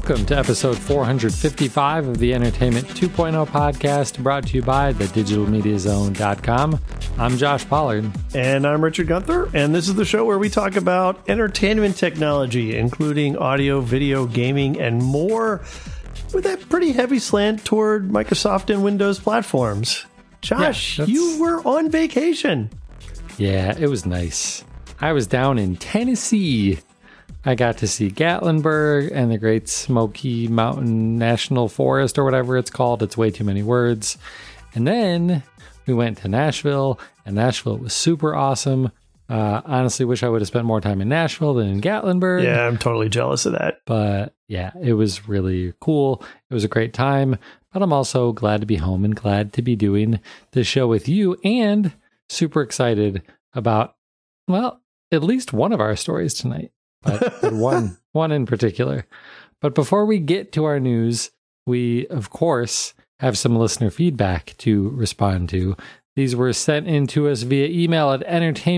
Welcome to episode 455 of the Entertainment 2.0 podcast, brought to you by thedigitalmediazone.com. I'm Josh Pollard. And I'm Richard Gunther, and this is the show where we talk about entertainment technology, including audio, video, gaming, and more, with a pretty heavy slant toward Microsoft and Windows platforms. Josh, you were on vacation. Yeah, it was nice. I was down in Tennessee. I got to see Gatlinburg and the Great Smoky Mountain National Forest, or whatever it's called. It's way too many words. And then we went to Nashville, and Nashville was super awesome. Honestly, wish I would have spent more time in Nashville than in Gatlinburg. Yeah, I'm totally jealous of that. But yeah, it was really cool. It was a great time. But I'm also glad to be home and glad to be doing this show with you, and super excited about, well, at least one of our stories tonight. But one in particular. But before we get to our news, we, of course, have some listener feedback to respond to. These were sent in to us via email at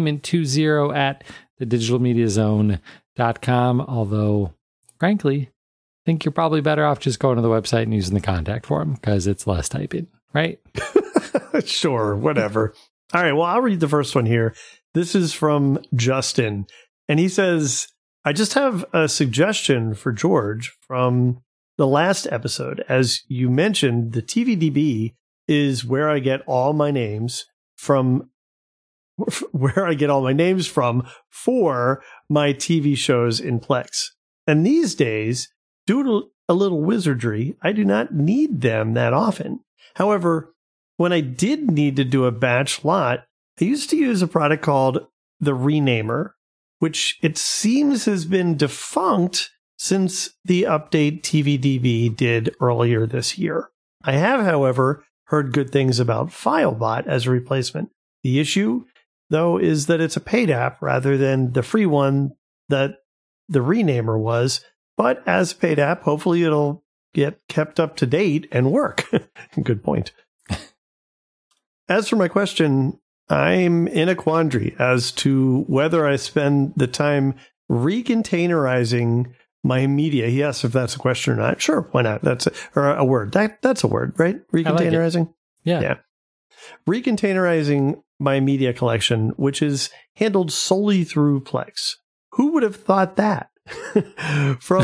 entertainment20@thedigitalmediazone.com. Although, frankly, I think you're probably better off just going to the website and using the contact form, because it's less typing, right? Sure, whatever. All right, well, I'll read the first one here. This is from Justin, and he says, I just have a suggestion for George from the last episode. As you mentioned, the TVDB is where I get all my names from, for my TV shows in Plex. And these days, due to a little wizardry, I do not need them that often. However, when I did need to do a batch lot, I used to use a product called the Renamer, which it seems has been defunct since the update TVDB did earlier this year. I have, however, heard good things about FileBot as a replacement. The issue, though, is that it's a paid app rather than the free one that the Renamer was. But as a paid app, hopefully it'll get kept up to date and work. Good point. As for my question, I'm in a quandary as to whether I spend the time recontainerizing my media. He asked if that's a question or not. Sure, why not? That's a word. That's a word, right? Recontainerizing? Like yeah. Recontainerizing my media collection, which is handled solely through Plex. Who would have thought that? From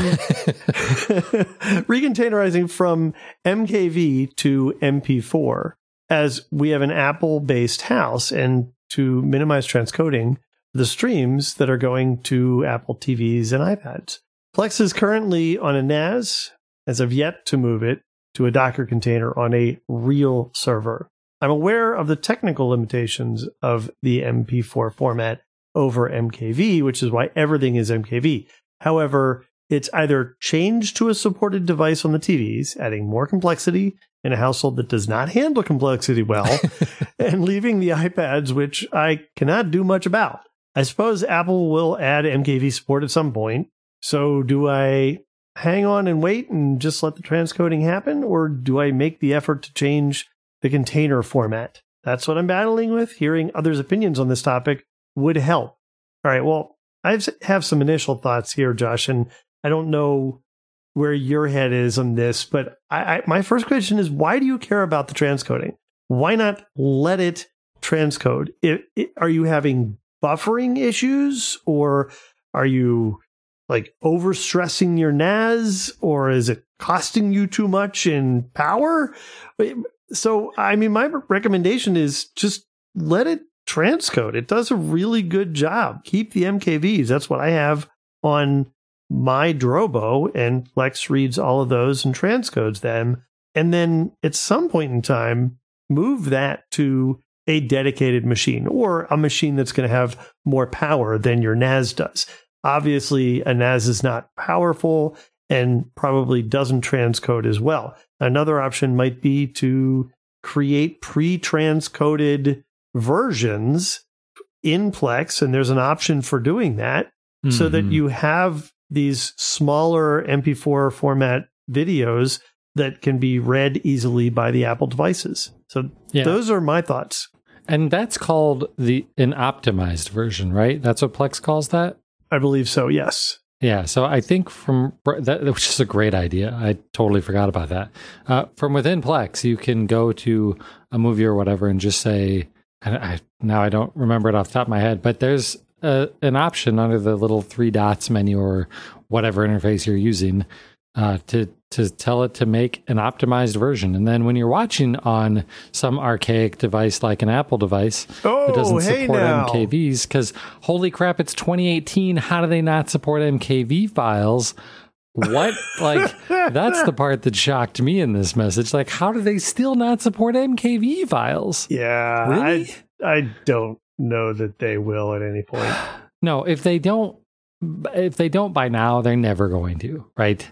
recontainerizing from MKV to MP4. As we have an Apple-based house, and to minimize transcoding the streams that are going to Apple TVs and iPads. Plex is currently on a NAS, as of yet to move it to a Docker container on a real server. I'm aware of the technical limitations of the MP4 format over MKV, which is why everything is MKV. However, it's either changed to a supported device on the TVs, adding more complexity in a household that does not handle complexity well, and leaving the iPads, which I cannot do much about. I suppose Apple will add MKV support at some point. So do I hang on and wait and just let the transcoding happen, or do I make the effort to change the container format? That's what I'm battling with. Hearing others' opinions on this topic would help. All right, well, I have some initial thoughts here, Josh, and I don't know where your head is on this, but my first question is, why do you care about the transcoding? Why not let it transcode? Are you having buffering issues, or are you like overstressing your NAS, or is it costing you too much in power? So, I mean, my recommendation is just let it transcode. It does a really good job. Keep the MKVs. That's what I have on my Drobo, and Plex reads all of those and transcodes them. And then at some point in time, move that to a dedicated machine, or a machine that's going to have more power than your NAS does. Obviously, a NAS is not powerful and probably doesn't transcode as well. Another option might be to create pre-transcoded versions in Plex, and there's an option for doing that, so that you have these smaller MP4 format videos that can be read easily by the Apple devices. So those are my thoughts. And that's called an optimized version, right? That's what Plex calls that? I believe so, yes. Yeah, so I think from that, which is a great idea. I totally forgot about that. From within Plex, you can go to a movie or whatever and just say, now I don't remember it off the top of my head, but there's an option under the little 3 dots menu or whatever interface you're using to tell it to make an optimized version. And then when you're watching on some archaic device like an Apple device that doesn't support MKVs, because holy crap, it's 2018. How do they not support MKV files? What? Like, that's the part that shocked me in this message. Like, how do they still not support MKV files? Yeah, really? I don't know that they will at any point. No, if they don't by now, they're never going to, right?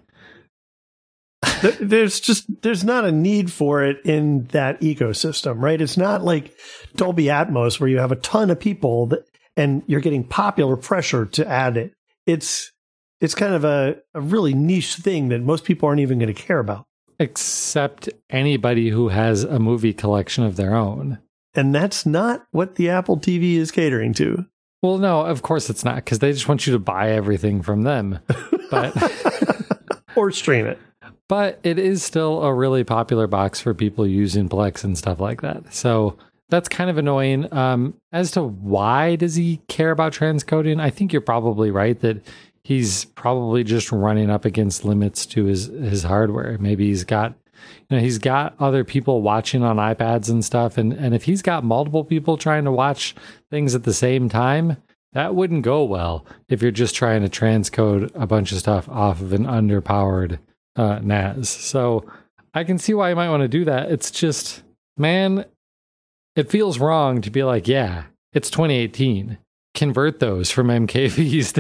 There's not a need for it in that ecosystem, right? It's not like Dolby Atmos where you have a ton of people and you're getting popular pressure to add it. It's kind of a really niche thing that most people aren't even going to care about. Except anybody who has a movie collection of their own. And that's not what the Apple TV is catering to. Well, no, of course it's not, because they just want you to buy everything from them. But or stream it. But it is still a really popular box for people using Plex and stuff like that. So that's kind of annoying. As to why does he care about transcoding, I think you're probably right that he's probably just running up against limits to his hardware. Maybe he's got other people watching on iPads and stuff. And if he's got multiple people trying to watch things at the same time, that wouldn't go well if you're just trying to transcode a bunch of stuff off of an underpowered NAS. So I can see why you might want to do that. It's just, man, it feels wrong to be like, yeah, it's 2018. Convert those from MKVs to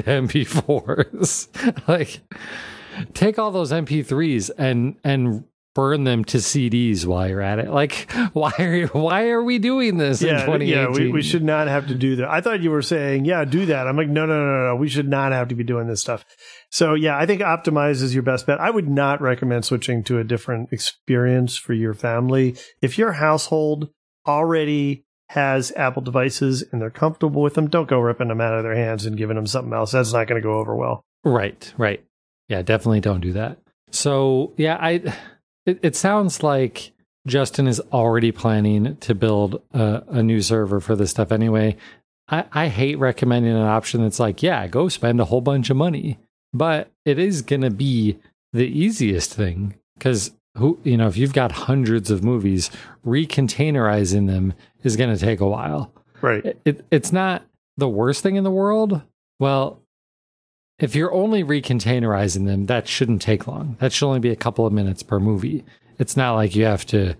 MP4s. Like, take all those MP3s and burn them to CDs while you're at it. Like, why are we doing this in 2018? Yeah, we should not have to do that. I thought you were saying, yeah, do that. I'm like, no. We should not have to be doing this stuff. So yeah, I think Optimize is your best bet. I would not recommend switching to a different experience for your family. If your household already has Apple devices and they're comfortable with them, don't go ripping them out of their hands and giving them something else. That's not going to go over well. Right. Yeah, definitely don't do that. So yeah, it sounds like Justin is already planning to build a new server for this stuff anyway. I hate recommending an option that's like, yeah, go spend a whole bunch of money. But it is going to be the easiest thing because if you've got hundreds of movies, recontainerizing them is going to take a while. Right. It's not the worst thing in the world. Well, if you're only recontainerizing them, that shouldn't take long. That should only be a couple of minutes per movie. It's not like you have to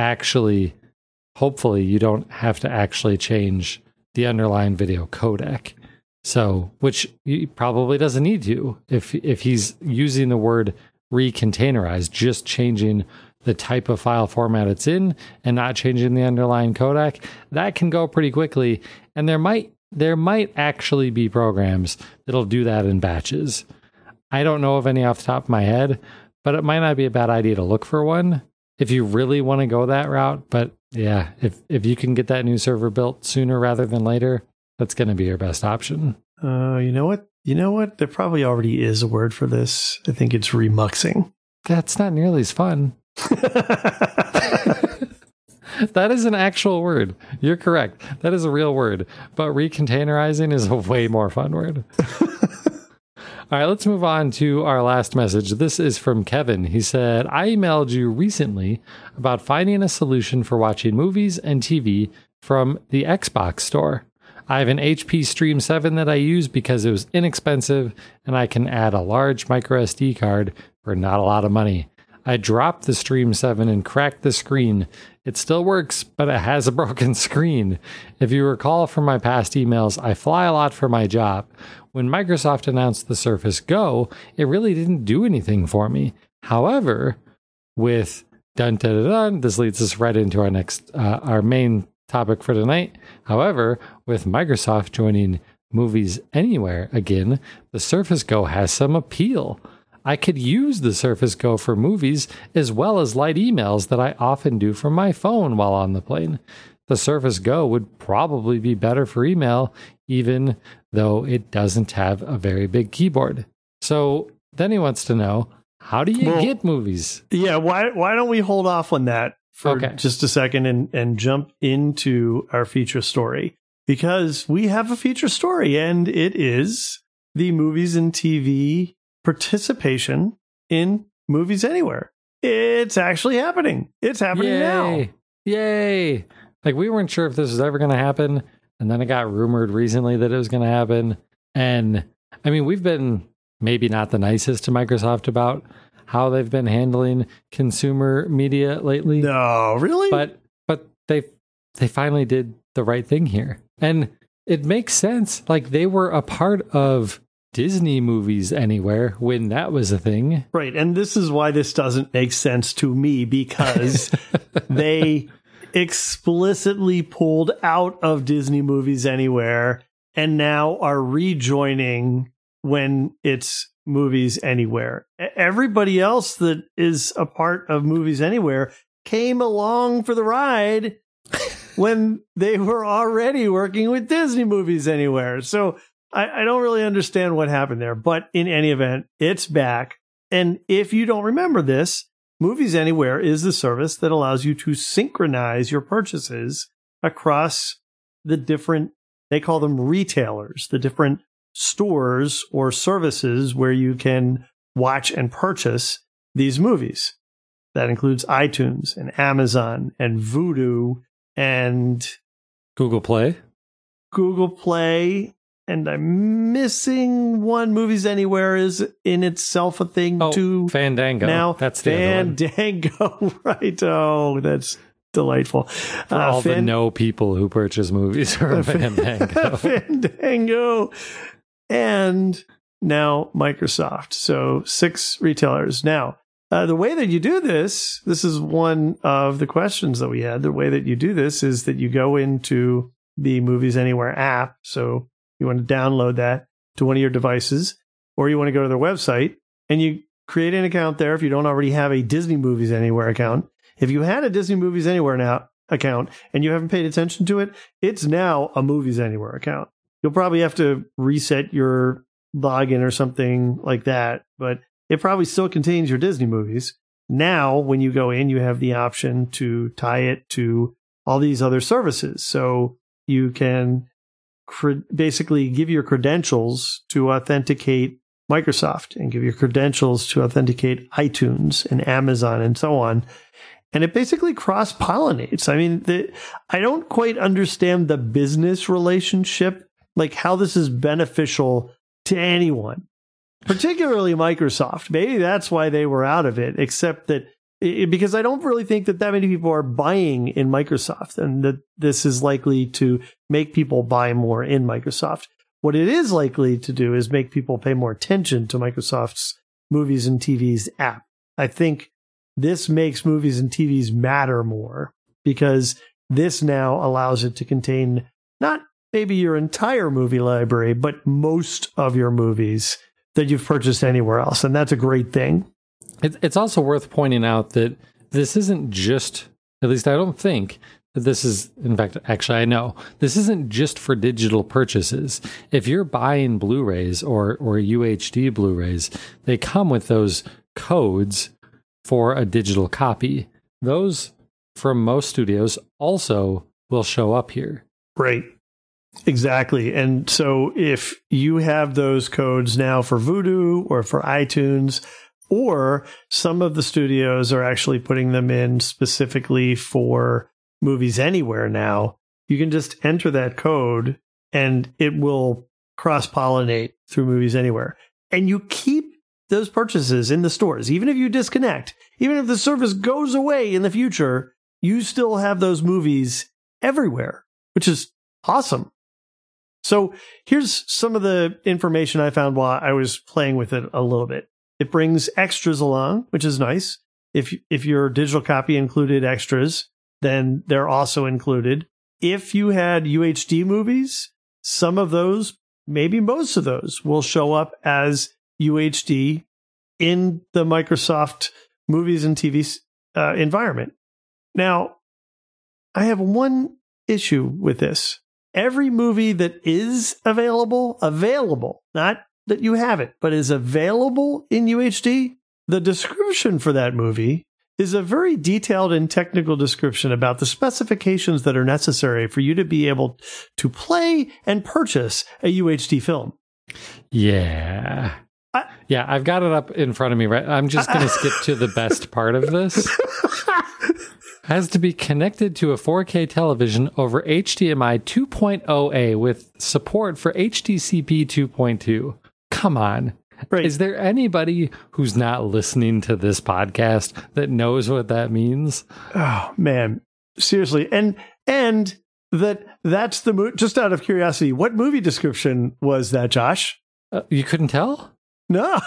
hopefully you don't have to actually change the underlying video codec. So, which he probably doesn't need to if he's using the word recontainerize, just changing the type of file format it's in and not changing the underlying codec, that can go pretty quickly. And there might actually be programs that'll do that in batches. I don't know of any off the top of my head, but it might not be a bad idea to look for one if you really want to go that route. But yeah, if you can get that new server built sooner rather than later, that's going to be your best option. You know what? There probably already is a word for this. I think it's remuxing. That's not nearly as fun. That is an actual word. You're correct. That is a real word. But recontainerizing is a way more fun word. All right, let's move on to our last message. This is from Kevin. He said, I emailed you recently about finding a solution for watching movies and TV from the Xbox store. I have an HP Stream 7 that I use because it was inexpensive and I can add a large micro SD card for not a lot of money. I dropped the Stream 7 and cracked the screen. It still works, but it has a broken screen. If you recall from my past emails, I fly a lot for my job. When Microsoft announced the Surface Go, it really didn't do anything for me. However, with this leads us right into our main topic for tonight. However, with Microsoft joining Movies Anywhere again, the Surface Go has some appeal. I could use the Surface Go for movies as well as light emails that I often do from my phone while on the plane. The Surface Go would probably be better for email, even though it doesn't have a very big keyboard. So then he wants to know, how do you get movies? Yeah, why don't we hold off on that for just a second and jump into our feature story? Because we have a feature story, and it is the Movies and TV participation in Movies Anywhere. It's actually happening. It's happening now. Yay. Like, we weren't sure if this was ever going to happen. And then it got rumored recently that it was going to happen. And I mean, we've been maybe not the nicest to Microsoft about how they've been handling consumer media lately. No, really? But they finally did the right thing here. And it makes sense. Like, they were a part of Disney Movies Anywhere when that was a thing. Right. And this is why this doesn't make sense to me, because they explicitly pulled out of Disney Movies Anywhere and now are rejoining when it's Movies Anywhere. Everybody else that is a part of Movies Anywhere came along for the ride when they were already working with Disney Movies Anywhere. So I don't really understand what happened there. But in any event, it's back. And if you don't remember this, Movies Anywhere is the service that allows you to synchronize your purchases across the different, they call them retailers, the different stores or services where you can watch and purchase these movies. That includes iTunes and Amazon and Vudu and Google Play. And I'm missing one. Movies Anywhere is in itself a thing too. Fandango. Now that's the Fandango, right? Oh, that's delightful. For all the no people who purchase movies are Fandango. Fandango. And now Microsoft. So 6 retailers. Now, the way that you do this is one of the questions that we had. The way that you do this is that you go into the Movies Anywhere app. So you want to download that to one of your devices, or you want to go to their website and you create an account there if you don't already have a Disney Movies Anywhere account. If you had a Disney Movies Anywhere now account and you haven't paid attention to it, it's now a Movies Anywhere account. You'll probably have to reset your login or something like that, but it probably still contains your Disney movies. Now, when you go in, you have the option to tie it to all these other services. So you can basically give your credentials to authenticate Microsoft and give your credentials to authenticate iTunes and Amazon and so on. And it basically cross-pollinates. I mean, I don't quite understand the business relationship, like how this is beneficial to anyone, particularly Microsoft. Maybe that's why they were out of it, except that because I don't really think that many people are buying in Microsoft, and that this is likely to make people buy more in Microsoft. What it is likely to do is make people pay more attention to Microsoft's Movies and TV's app. I think this makes Movies and TVs matter more because this now allows it to contain not maybe your entire movie library, but most of your movies that you've purchased anywhere else. And that's a great thing. It's also worth pointing out that this isn't just, at least I don't think, that this is, in fact, actually I know, this isn't just for digital purchases. If you're buying Blu-rays or UHD Blu-rays, they come with those codes for a digital copy. Those, from most studios, also will show up here. Right. Exactly. And so if you have those codes now for Vudu or for iTunes, or some of the studios are actually putting them in specifically for Movies Anywhere now, you can just enter that code and it will cross-pollinate through Movies Anywhere. And you keep those purchases in the stores. Even if you disconnect, even if the service goes away in the future, you still have those movies everywhere, which is awesome. So here's some of the information I found while I was playing with it a little bit. It brings extras along, which is nice. If your digital copy included extras, then they're also included. If you had UHD movies, some of those, maybe most of those, will show up as UHD in the Microsoft Movies and TV environment. Now, I have one issue with this. Every movie that is available, not that you have it, but is available in UHD, the description for that movie is a very detailed and technical description about the specifications that are necessary for you to be able to play and purchase a UHD film. Yeah. I've got it up in front of me, right? I'm just going to skip to the best part of this. Has to be connected to a 4K television over HDMI 2.0A with support for HDCP 2.2. Come on. Right. Is there anybody who's not listening to this podcast that knows what that means? Oh, man. Seriously. And that's the movie. Just out of curiosity, what movie description was that, Josh? You couldn't tell? No.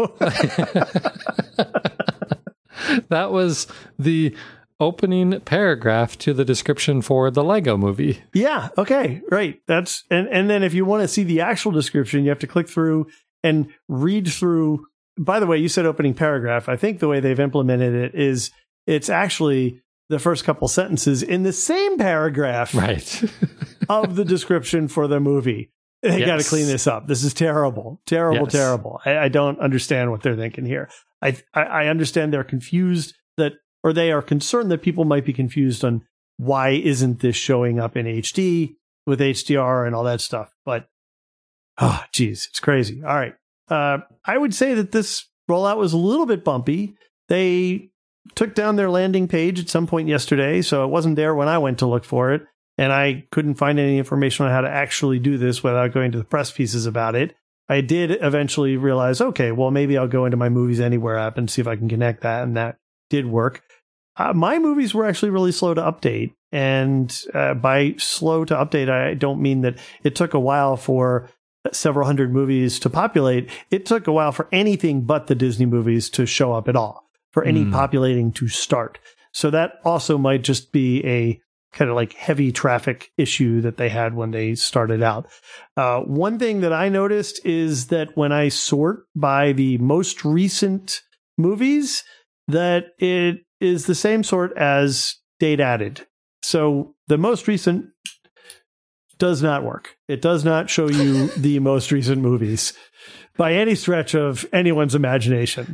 That was the opening paragraph to the description for the Lego movie. Yeah. Okay. Right. That's and then if you want to see the actual description, you have to click through and read through. By the way, you said opening paragraph. I think the way they've implemented it is it's actually the first couple sentences in the same paragraph, right, of the description for the movie. They got to clean this up. This is terrible, terrible. I don't understand what they're thinking here. I understand they're confused or they are concerned that people might be confused on why isn't this showing up in HD with HDR and all that stuff. But, oh, geez, it's crazy. All right. I would say that this rollout was a little bit bumpy. They took down their landing page at some point yesterday, so it wasn't there when I went to look for it. And I couldn't find any information on how to actually do this without going to the press pieces about it. I did eventually realize, okay, well, maybe I'll go into my Movies Anywhere app and see if I can connect that. And that did work. My movies were actually really slow to update. And by slow to update, I don't mean that it took a while for several hundred movies to populate. It took a while for anything but the Disney movies to show up at all, for any populating to start. So that also might just be a kind of like heavy traffic issue that they had when they started out. One thing that I noticed is that when I sort by the most recent movies, that it is the same sort as date added. So the most recent does not work. It does not show you the most recent movies by any stretch of anyone's imagination.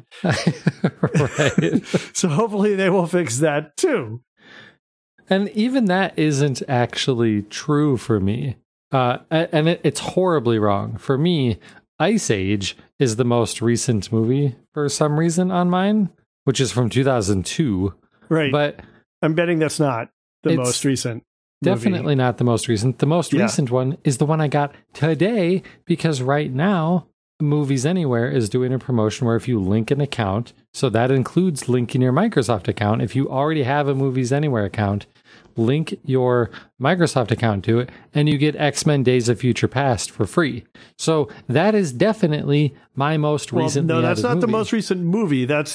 Right. So hopefully they will fix that too. And even that isn't actually true for me. And it's horribly wrong. For me, Ice Age is the most recent movie for some reason on mine, which is from 2002. Right. But I'm betting that's not the most recent movie. Definitely not the most recent. The most recent one is the one I got today, because right now, Movies Anywhere is doing a promotion where if you link an account, so that includes linking your Microsoft account. If you already have a Movies Anywhere account, link your Microsoft account to it, and you get X-Men Days of Future Past for free. So that is definitely my most recent. No, that's not the most recent movie. That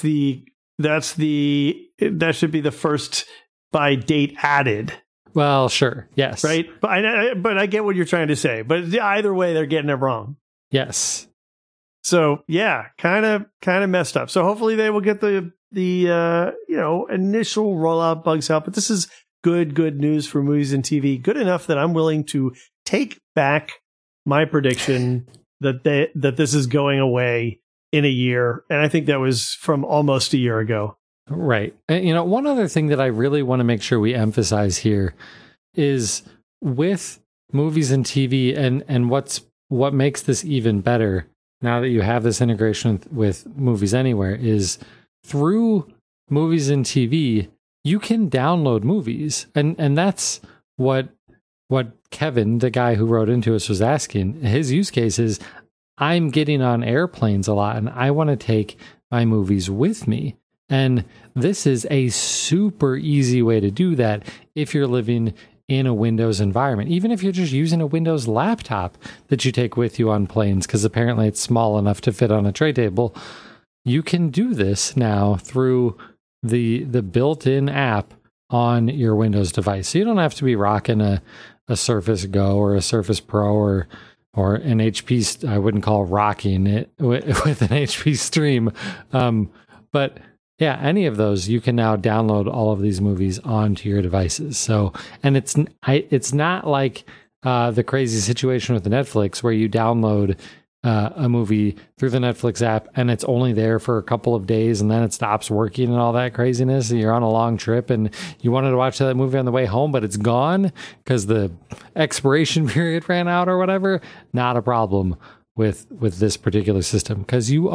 should be the first by date added. Well, sure, yes, right. But I get what you're trying to say. But either way, they're getting it wrong. Yes. So yeah, kind of messed up. So hopefully they will get the initial rollout bugs out. But this is good news for movies and TV. Good enough that I'm willing to take back my prediction that this is going away in a year. And I think that was from almost a year ago. Right. And, one other thing that I really want to make sure we emphasize here is with movies and TV and what makes this even better now that you have this integration with Movies Anywhere is through movies and TV, you can download movies. And that's what Kevin, the guy who wrote into us, was asking. His use case is, I'm getting on airplanes a lot and I want to take my movies with me. And this is a super easy way to do that if you're living in a Windows environment, even if you're just using a Windows laptop that you take with you on planes, because apparently it's small enough to fit on a tray table. You can do this now through the built-in app on your Windows device. So you don't have to be rocking a Surface Go or a Surface Pro or an HP. I wouldn't call rocking it with an HP Stream. But yeah, any of those, you can now download all of these movies onto your devices. So, and it's not like the crazy situation with Netflix where you download a movie through the Netflix app and it's only there for a couple of days and then it stops working and all that craziness, and you're on a long trip and you wanted to watch that movie on the way home, but it's gone because the expiration period ran out or whatever, not a problem with this particular system, because you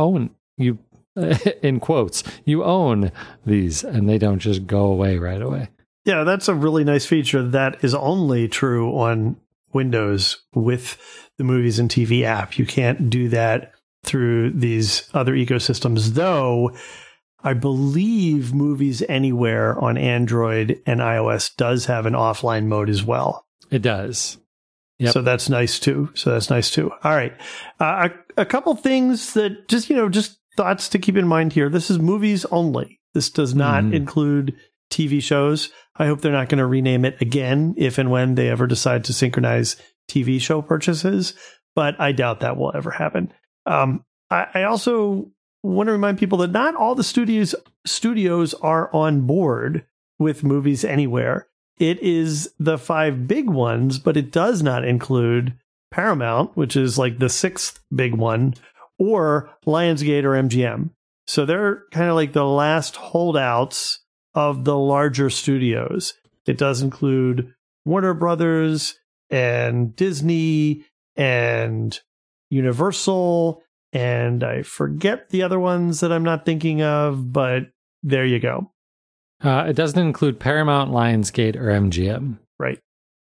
in quotes, you own these and they don't just go away right away. Yeah, that's a really nice feature that is only true on Windows with the Movies and TV app. You can't do that through these other ecosystems, though I believe Movies Anywhere on Android and iOS does have an offline mode as well. It does. Yep. So that's nice too. All right. A couple things that just thoughts to keep in mind here. This is movies only. This does not include TV shows. I hope they're not going to rename it again if and when they ever decide to synchronize TV show purchases, but I doubt that will ever happen. I also want to remind people that not all the studios are on board with Movies Anywhere. It is the 5 big ones, but it does not include Paramount, which is like the 6th big one, or Lionsgate or MGM. So they're kind of like the last holdouts of the larger studios. It does include Warner Brothers and Disney and Universal, and I forget the other ones that I'm not thinking of, but there you go. It doesn't include Paramount, Lionsgate, or MGM. Right.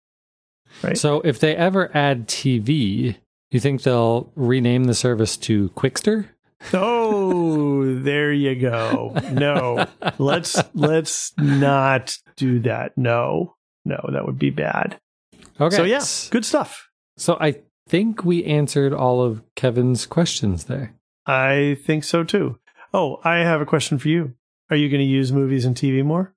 So if they ever add TV, you think they'll rename the service to Qwikster? Oh, there you go. No, let's not do that. No, that would be bad. Okay. So yeah, good stuff. So I think we answered all of Kevin's questions there. I think so too. Oh, I have a question for you. Are you going to use movies and TV more?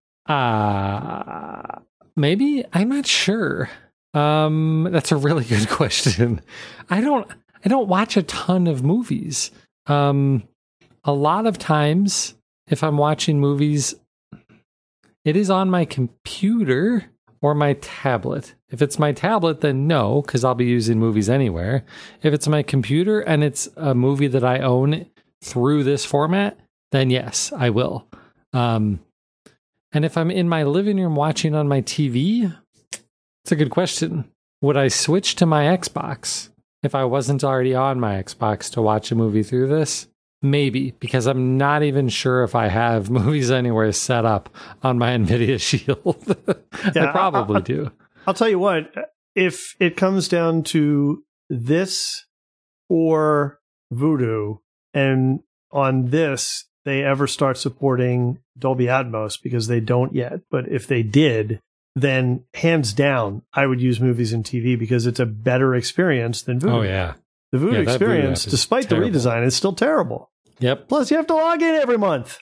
Maybe. I'm not sure. That's a really good question. I don't watch a ton of movies. A lot of times, if I'm watching movies, it is on my computer or my tablet. If it's my tablet, then no, because I'll be using Movies Anywhere. If it's my computer and it's a movie that I own through this format, then yes, I will. And if I'm in my living room watching on my TV, it's a good question. Would I switch to my Xbox if I wasn't already on my Xbox to watch a movie through this? Maybe, because I'm not even sure if I have Movies Anywhere set up on my NVIDIA Shield. I probably do. I'll tell you what, if it comes down to this or Vudu, and on this, they ever start supporting Dolby Atmos, because they don't yet, but if they did, then hands down, I would use Movies and TV because it's a better experience than Vudu. Oh, yeah. The Vudu experience, despite the redesign, is still terrible. Yep. Plus, you have to log in every month.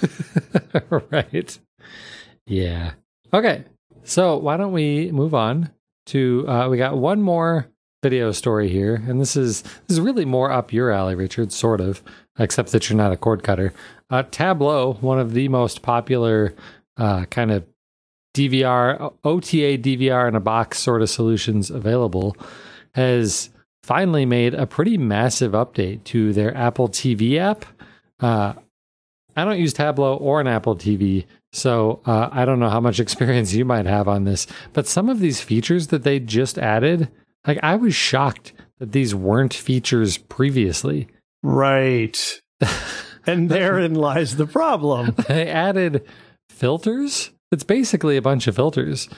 Right. Yeah. Okay. So why don't we move on to, we got one more video story here, and this is really more up your alley, Richard, sort of, except that you're not a cord cutter. Tableau, one of the most popular kind of DVR, OTA DVR in a box sort of solutions available, has finally made a pretty massive update to their Apple TV app. I don't use Tableau or an Apple TV, so I don't know how much experience you might have on this, but some of these features that they just added, like I was shocked that these weren't features previously. Right. And therein lies the problem. They added filters. It's basically a bunch of filters.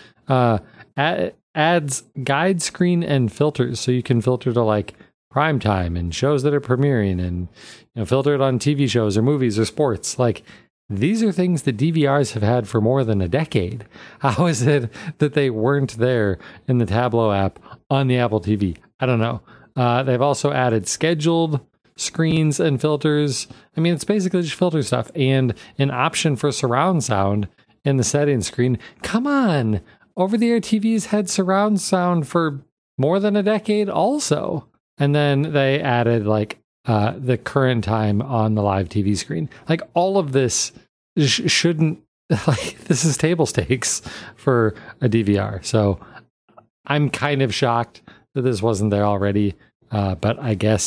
Adds guide screen and filters, so you can filter to like prime time and shows that are premiering, and filter it on TV shows or movies or sports. Like, these are things that DVRs have had for more than a decade. How is it that they weren't there in the Tableau app on the Apple TV? I don't know. They've also added scheduled screens and filters. I mean, it's basically just filter stuff, and an option for surround sound in the settings screen. Come on. Over-the-air TVs had surround sound for more than a decade also. And then they added like the current time on the live TV screen. Like, all of this shouldn't, like, this is table stakes for a DVR. So I'm kind of shocked that this wasn't there already. But I guess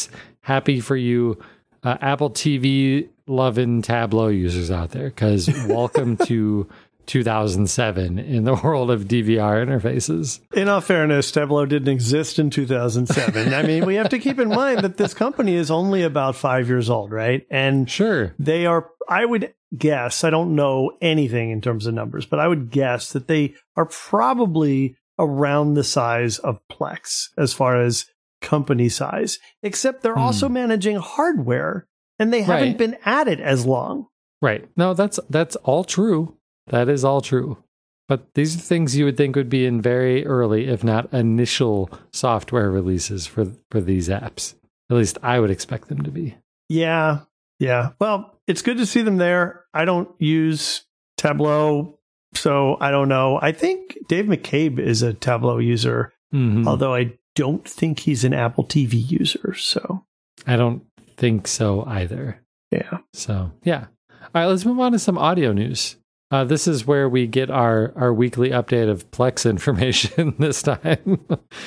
happy for you Apple TV loving Tableau users out there, because welcome to 2007 in the world of DVR interfaces. In all fairness, Tableau didn't exist in 2007. I mean, we have to keep in mind that this company is only about 5 years old, right? And sure, they are, I would guess, I don't know anything in terms of numbers, but I would guess that they are probably around the size of Plex as far as company size, except they're also managing hardware and they haven't been at it as long. Right. No, that's all true. That is all true. But these are things you would think would be in very early, if not initial, software releases for these apps. At least I would expect them to be. Yeah. Yeah. Well, it's good to see them there. I don't use Tableau, so I don't know. I think Dave McCabe is a Tableau user, although I don't think he's an Apple TV user. So I don't think so either. Yeah. So, yeah. All right, let's move on to some audio news. This is where we get our weekly update of Plex information this time.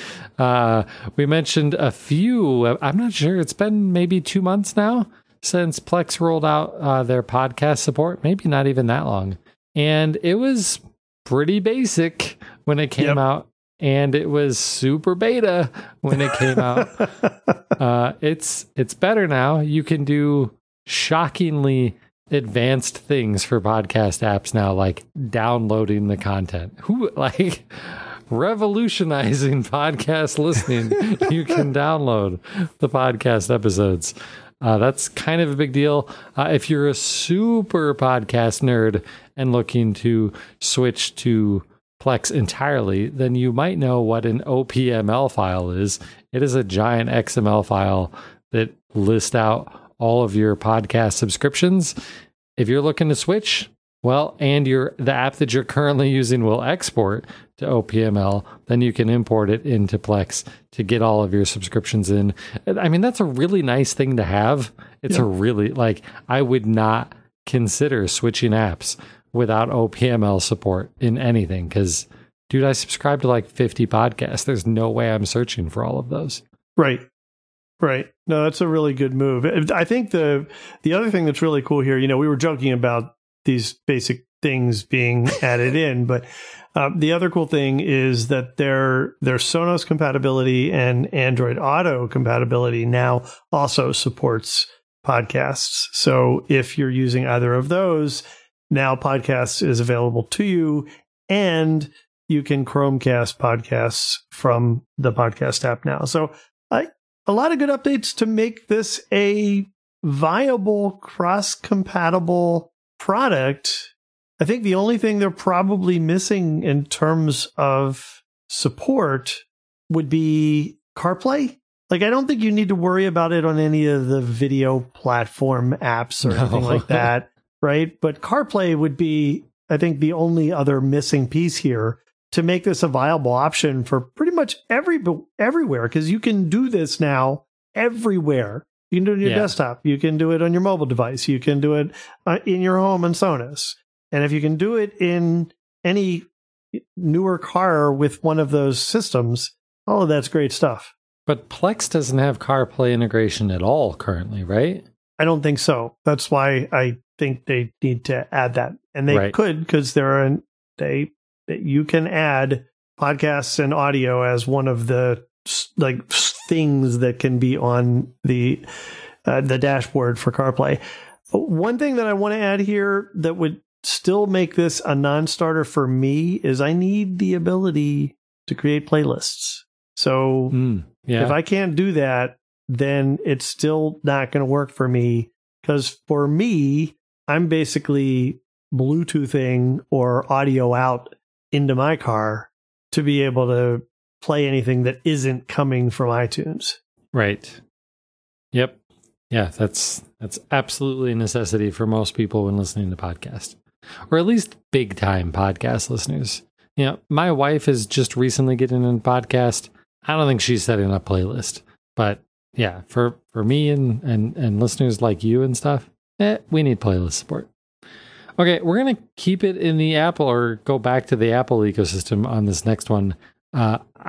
We mentioned a few, I'm not sure, it's been maybe 2 months now since Plex rolled out their podcast support, maybe not even that long. And it was pretty basic when it came out, and it was super beta when it came out. It's better now. You can do shockingly advanced things for podcast apps now, like downloading the content. Revolutionizing podcast listening. You can download the podcast episodes. That's kind of a big deal. If you're a super podcast nerd and looking to switch to Plex entirely, then you might know what an OPML file is. It is a giant XML file that lists out all of your podcast subscriptions. If you're looking to switch, well, and the app that you're currently using will export to OPML, then you can import it into Plex to get all of your subscriptions in. I mean, that's a really nice thing to have. It's a really, I would not consider switching apps without OPML support in anything, because, dude, I subscribe to 50 podcasts. There's no way I'm searching for all of those. Right. No, that's a really good move. I think the other thing that's really cool here, we were joking about these basic things being added in, but the other cool thing is that their Sonos compatibility and Android Auto compatibility now also supports podcasts. So if you're using either of those, now podcasts is available to you, and you can Chromecast podcasts from the podcast app now. So a lot of good updates to make this a viable, cross-compatible product. I think the only thing they're probably missing in terms of support would be CarPlay. I don't think you need to worry about it on any of the video platform apps or anything like that, right? But CarPlay would be, I think, the only other missing piece here to make this a viable option for pretty much everywhere, because you can do this now everywhere. You can do it on your desktop. You can do it on your mobile device. You can do it in your home on Sonos. And if you can do it in any newer car with one of those systems, all of that's great stuff. But Plex doesn't have CarPlay integration at all currently, right? I don't think so. That's why I think they need to add that. And they could, because you can add podcasts and audio as one of the things that can be on the dashboard for CarPlay. One thing that I want to add here that would still make this a non-starter for me is I need the ability to create playlists. So if I can't do that, then it's still not going to work for me, because for me, I'm basically Bluetoothing or audio out into my car to be able to play anything that isn't coming from iTunes. Right. Yep. Yeah, that's absolutely a necessity for most people when listening to podcasts, or at least big time podcast listeners. My wife is just recently getting into podcast. I don't think she's setting up a playlist, but yeah, for me and listeners like you and stuff, we need playlist support. Okay, we're going to keep it in the Apple, or go back to the Apple ecosystem on this next one. I'm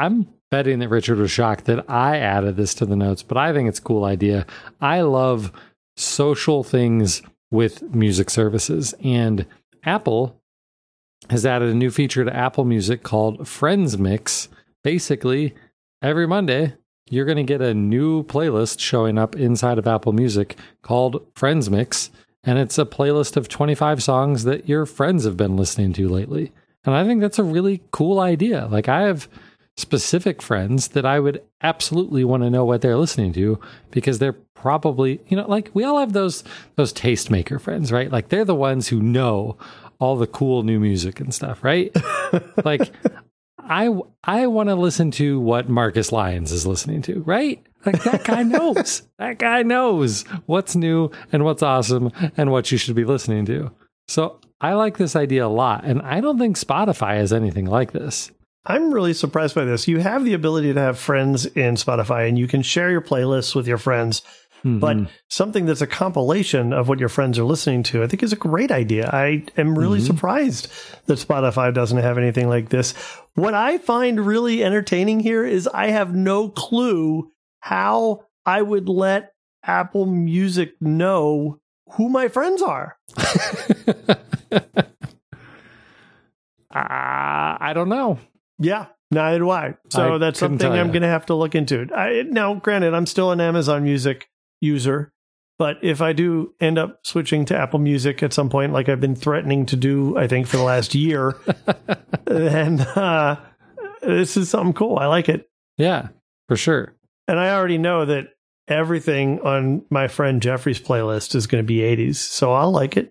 betting that Richard was shocked that I added this to the notes, but I think it's a cool idea. I love social things with music services, and Apple has added a new feature to Apple Music called Friends Mix. Basically, every Monday, you're going to get a new playlist showing up inside of Apple Music called Friends Mix, and it's a playlist of 25 songs that your friends have been listening to lately. And I think that's a really cool idea. Like, I have specific friends that I would absolutely want to know what they're listening to, because they're probably, like, we all have those tastemaker friends, right? Like, they're the ones who know all the cool new music and stuff, right? Like, I want to listen to what Marcus Lyons is listening to, right? Like, that guy knows. That guy knows what's new and what's awesome and what you should be listening to. So I like this idea a lot, and I don't think Spotify has anything like this. I'm really surprised by this. You have the ability to have friends in Spotify, and you can share your playlists with your friends. Mm-hmm. But something that's a compilation of what your friends are listening to, I think, is a great idea. I am really surprised that Spotify doesn't have anything like this. What I find really entertaining here is I have no clue how I would let Apple Music know who my friends are. I don't know. Yeah, neither do I. So that's something I'm going to have to look into. Now, granted, I'm still an Amazon Music user, but if I do end up switching to Apple Music at some point, like I've been threatening to do, I think, for the last year, then this is something cool. I like it. Yeah, for sure. And I already know that everything on my friend Jeffrey's playlist is going to be 80s, so I'll like it.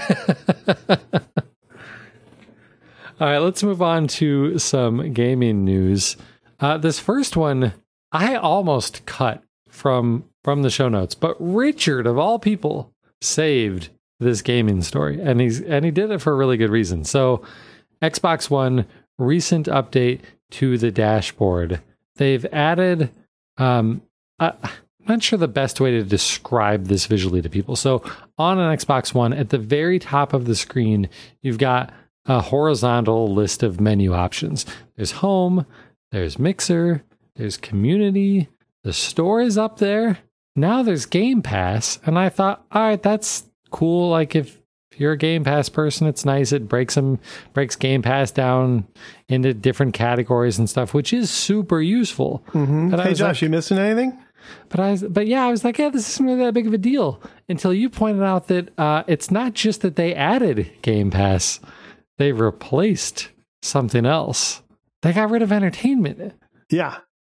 All right, let's move on to some gaming news. This first one, I almost cut from the show notes, but Richard, of all people, saved this gaming story, and he did it for a really good reason. So, Xbox One recent update to the dashboard. They've added, I'm not sure the best way to describe this visually to people. So, on an Xbox One, at the very top of the screen, you've got a horizontal list of menu options. There's home, there's mixer, there's community, the store is up there. Now there's Game Pass. And I thought, all right, that's cool. Like, if you're a Game Pass person, it's nice. It breaks Game Pass down into different categories and stuff, which is super useful. Mm-hmm. Hey, Josh, you missing anything? But yeah, I was like, yeah, this isn't really that big of a deal, until you pointed out that it's not just that they added Game Pass. They replaced something else. They got rid of entertainment. Yeah.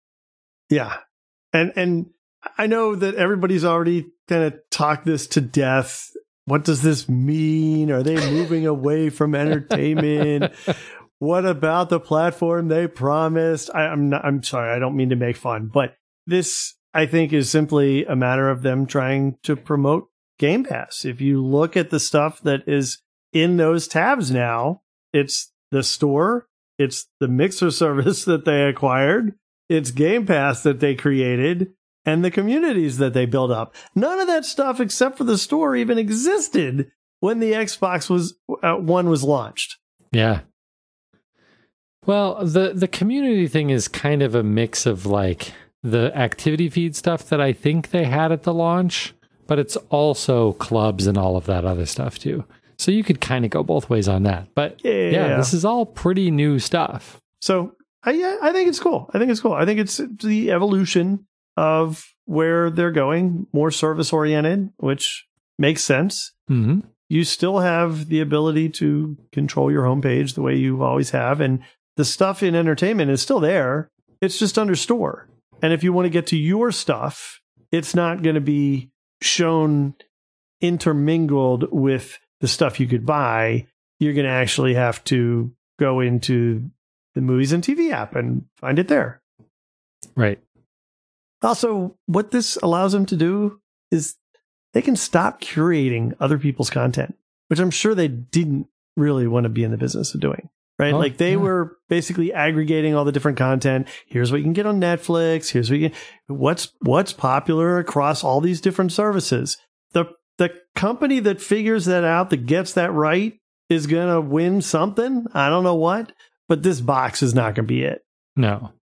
And I know that everybody's already kind of talked this to death. What does this mean? Are they moving away from entertainment? What about the platform they promised? I'm sorry, I don't mean to make fun, but this, I think, is simply a matter of them trying to promote Game Pass. If you look at the stuff that is in those tabs now, it's the store, it's the mixer service that they acquired, it's Game Pass that they created, and the communities that they built up. None of that stuff, except for the store, even existed when the Xbox One was launched. Yeah. Well, the community thing is kind of a mix of like the activity feed stuff that I think they had at the launch, but it's also clubs and all of that other stuff too. So you could kind of go both ways on that. But yeah, this is all pretty new stuff. So I think it's cool. I think it's the evolution of where they're going, more service oriented, which makes sense. Mm-hmm. You still have the ability to control your homepage the way you always have. And the stuff in entertainment is still there. It's just under store. And if you want to get to your stuff, it's not going to be shown intermingled with the stuff you could buy. You're going to actually have to go into the Movies and TV app and find it there. Right. Also, what this allows them to do is they can stop curating other people's content, which I'm sure they didn't really want to be in the business of doing. Right? Like they were basically aggregating all the different content. Here's what you can get on Netflix. Here's what you can, what's popular across all these different services. The company that figures that out, that gets that right, is going to win something. I don't know what, but this box is not going to be it. No.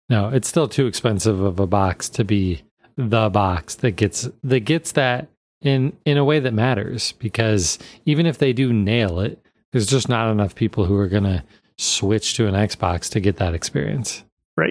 No, it's still too expensive of a box to be the box that gets that in a way that matters, because even if they do nail it, there's just not enough people who are going to switch to an Xbox to get that experience. Right.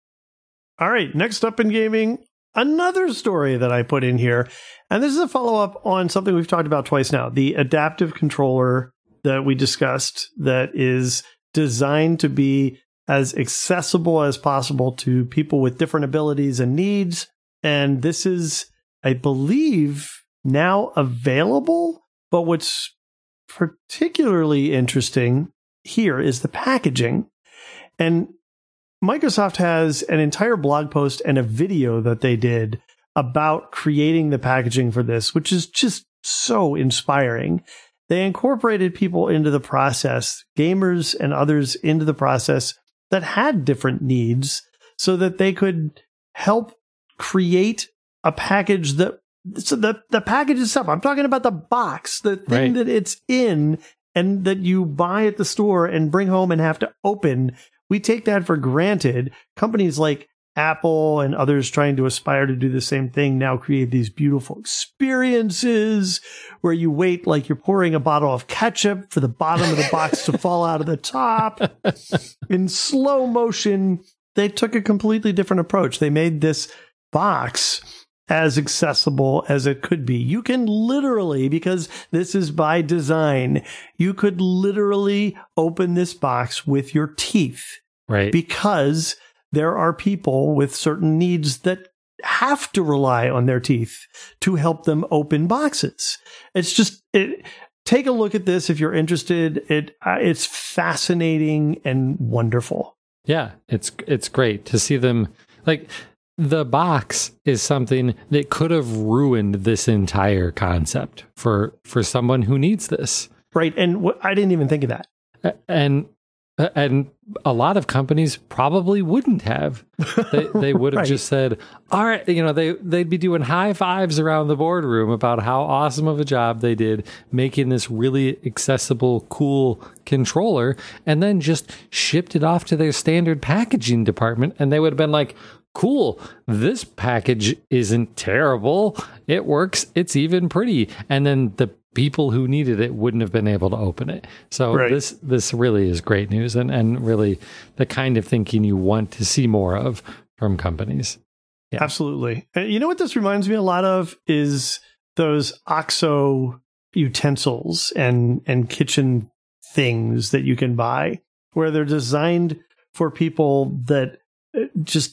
All right. Next up in gaming, another story that I put in here. And this is a follow-up on something we've talked about twice now, the adaptive controller that we discussed that is designed to be as accessible as possible to people with different abilities and needs. And this is, I believe, now available. But what's particularly interesting here is the packaging. And Microsoft has an entire blog post and a video that they did about creating the packaging for this, which is just so inspiring. They incorporated people into the process, gamers and others into the process that had different needs, so that they could help create a package that, so the package itself, I'm talking about the box, the thing that it's in and that you buy at the store and bring home and have to open. We take that for granted. Companies like Apple and others trying to aspire to do the same thing now create these beautiful experiences where you wait like you're pouring a bottle of ketchup for the bottom of the box to fall out of the top. In slow motion, they took a completely different approach. They made this box as accessible as it could be. You can literally, because this is by design, you could literally open this box with your teeth. Right. Because there are people with certain needs that have to rely on their teeth to help them open boxes. It's just, take a look at this if you're interested. It's fascinating and wonderful. Yeah, it's great to see them. Like, the box is something that could have ruined this entire concept for someone who needs this. Right. And I didn't even think of that. And a lot of companies probably wouldn't have. They would have just said, all right, they'd be doing high fives around the boardroom about how awesome of a job they did making this really accessible, cool controller, and then just shipped it off to their standard packaging department. And they would have been like, cool, this package isn't terrible. It works. It's even pretty. And then the people who needed it wouldn't have been able to open it. So this really is great news and really the kind of thinking you want to see more of from companies. Yeah. Absolutely. You know what this reminds me a lot of is those OXO utensils and kitchen things that you can buy, where they're designed for people that just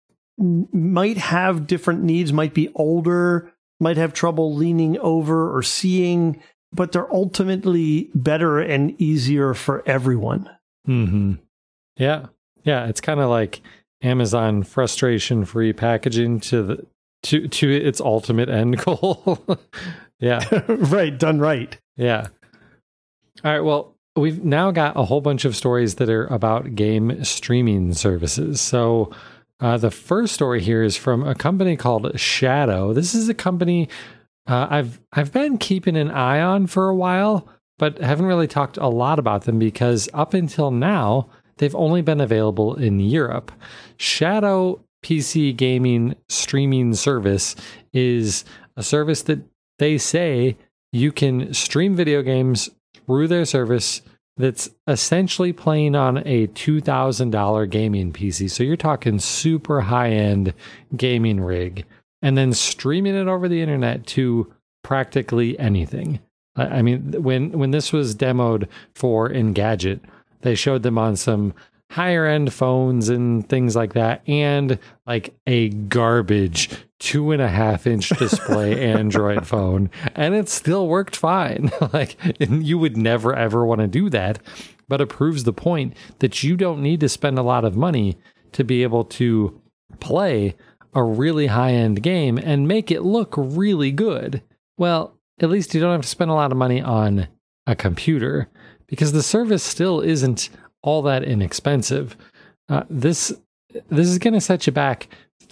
might have different needs, might be older, might have trouble leaning over or seeing, but they're ultimately better and easier for everyone. Mm-hmm. Yeah. Yeah. It's kind of like Amazon frustration-free packaging to its ultimate end goal. Yeah. Right. Done right. Yeah. All right. Well, we've now got a whole bunch of stories that are about game streaming services. So the first story here is from a company called Shadow. This is a company I've been keeping an eye on for a while, but haven't really talked a lot about them because up until now, they've only been available in Europe. Shadow PC gaming streaming service is a service that they say you can stream video games through their service that's essentially playing on a $2,000 gaming PC. So you're talking super high-end gaming rig, and then streaming it over the internet to practically anything. I mean, when this was demoed for Engadget, they showed them on some higher-end phones and things like that, and like a garbage 2.5-inch display Android phone, and it still worked fine. Like, you would never ever want to do that, but it proves the point that you don't need to spend a lot of money to be able to play a really high-end game and make it look really good. Well, at least you don't have to spend a lot of money on a computer, because the service still isn't all that inexpensive. This is going to set you back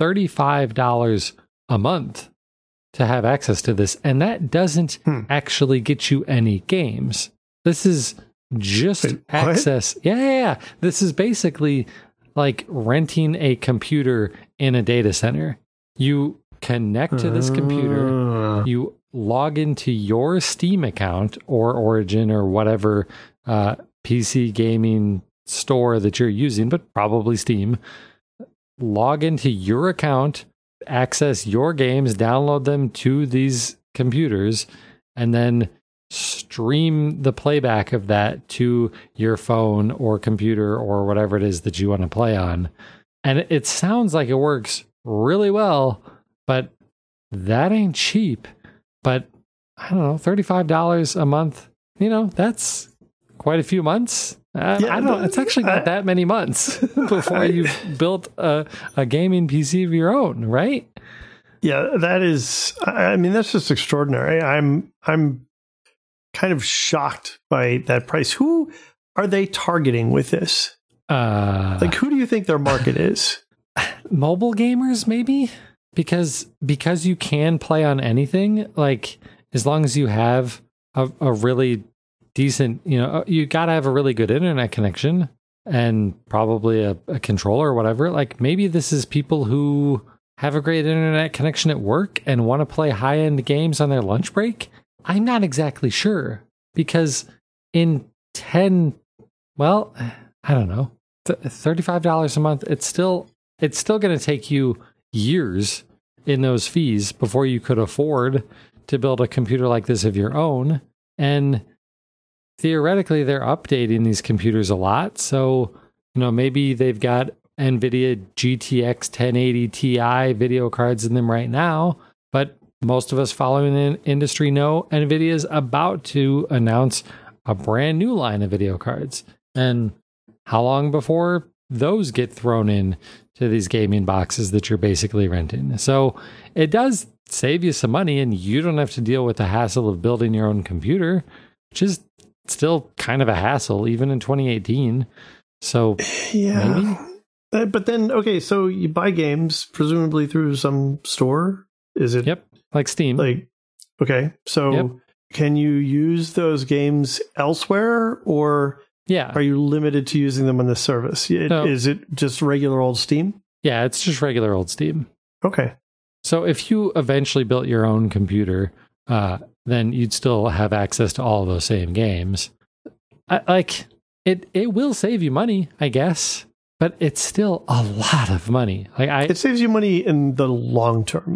$35 a month to have access to this, and that doesn't actually get you any games. This is just access. Yeah. This is basically like renting a computer in a data center. You connect to this computer, you log into your Steam account or Origin or whatever PC gaming store that you're using, but probably Steam. Log into your account, access your games, download them to these computers, and then stream the playback of that to your phone or computer or whatever it is that you want to play on. And it sounds like it works really well, but that ain't cheap. But I don't know, $35 a month, that's quite a few months. I don't know. It's actually not that many months before you've built a gaming PC of your own, right? Yeah, that is. I mean, that's just extraordinary. I'm kind of shocked by that price. Who are they targeting with this? Like, who do you think their market is? Mobile gamers, maybe, because you can play on anything. Like, as long as you have a really decent, you got to have a really good internet connection and probably a controller or whatever. Like, maybe this is people who have a great internet connection at work and want to play high-end games on their lunch break. I'm not exactly sure, because in I don't know, $35 a month, it's still going to take you years in those fees before you could afford to build a computer like this of your own. And theoretically, they're updating these computers a lot. So, maybe they've got NVIDIA GTX 1080 Ti video cards in them right now. But most of us following the industry know NVIDIA is about to announce a brand new line of video cards. And how long before those get thrown in to these gaming boxes that you're basically renting? So it does save you some money, and you don't have to deal with the hassle of building your own computer, which is still kind of a hassle even in 2018. So maybe. But then, okay, so you buy games presumably through some store. Is it? Yep, like Steam. Okay, so can you use those games elsewhere, or are you limited to using them on this service? Is it just regular old Steam? Yeah, it's just regular old Steam. Okay. So if you eventually built your own computer, then you'd still have access to all of those same games. It will save you money, I guess, but it's still a lot of money. It saves you money in the long term.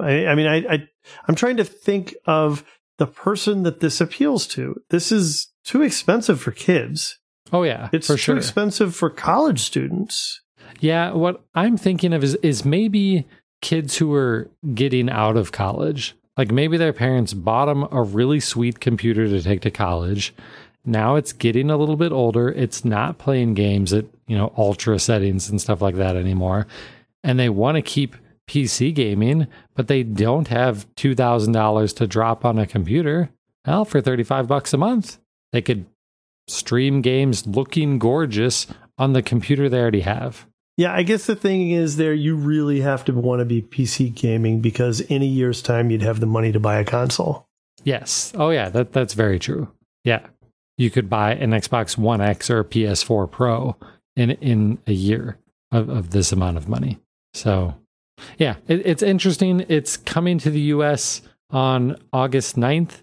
I'm trying to think of the person that this appeals to. This is too expensive for kids. Oh yeah, it's for too expensive for college students. Yeah, what I'm thinking of is maybe kids who are getting out of college. Like, maybe their parents bought them a really sweet computer to take to college. Now it's getting a little bit older. It's not playing games at, ultra settings and stuff like that anymore. And they want to keep PC gaming, but they don't have $2,000 to drop on a computer. Well, for $35 a month, they could stream games looking gorgeous on the computer they already have. Yeah, I guess the thing is you really have to want to be PC gaming, because in a year's time, you'd have the money to buy a console. Yes. Oh, yeah, that's very true. Yeah. You could buy an Xbox One X or a PS4 Pro in a year of this amount of money. So, yeah, it's interesting. It's coming to the U.S. on August 9th.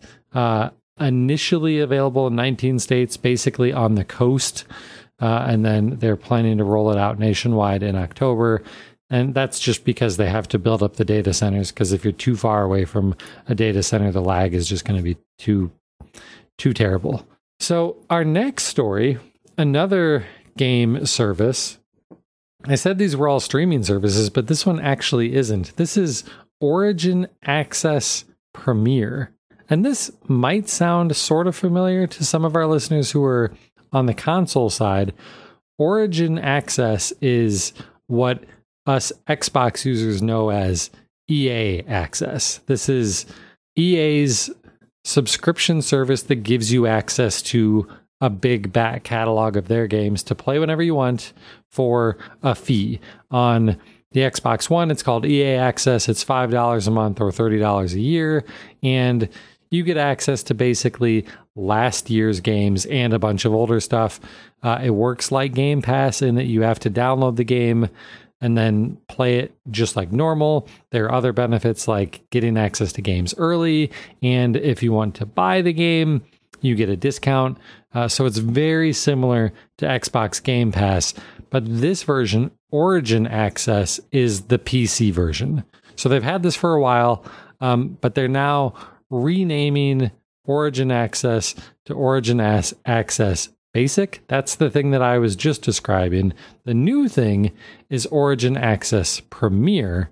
Initially available in 19 states, basically on the coast. And then they're planning to roll it out nationwide in October. And that's just because they have to build up the data centers, because if you're too far away from a data center, the lag is just going to be too terrible. So our next story, another game service. I said these were all streaming services, but this one actually isn't. This is Origin Access Premier. And this might sound sort of familiar to some of our listeners who are on the console side. Origin Access is what us Xbox users know as EA Access. This is EA's subscription service that gives you access to a big back catalog of their games to play whenever you want for a fee. On the Xbox One, it's called EA Access. It's $5 a month or $30 a year. And you get access to basically last year's games and a bunch of older stuff. It works like Game Pass in that you have to download the game and then play it just like normal. There are other benefits like getting access to games early, and if you want to buy the game, you get a discount. So it's very similar to Xbox Game Pass, but this version, Origin Access, is the PC version. So they've had this for a while, but they're now renaming Origin Access to Origin Access Basic. That's the thing that I was just describing. The new thing is Origin Access Premier.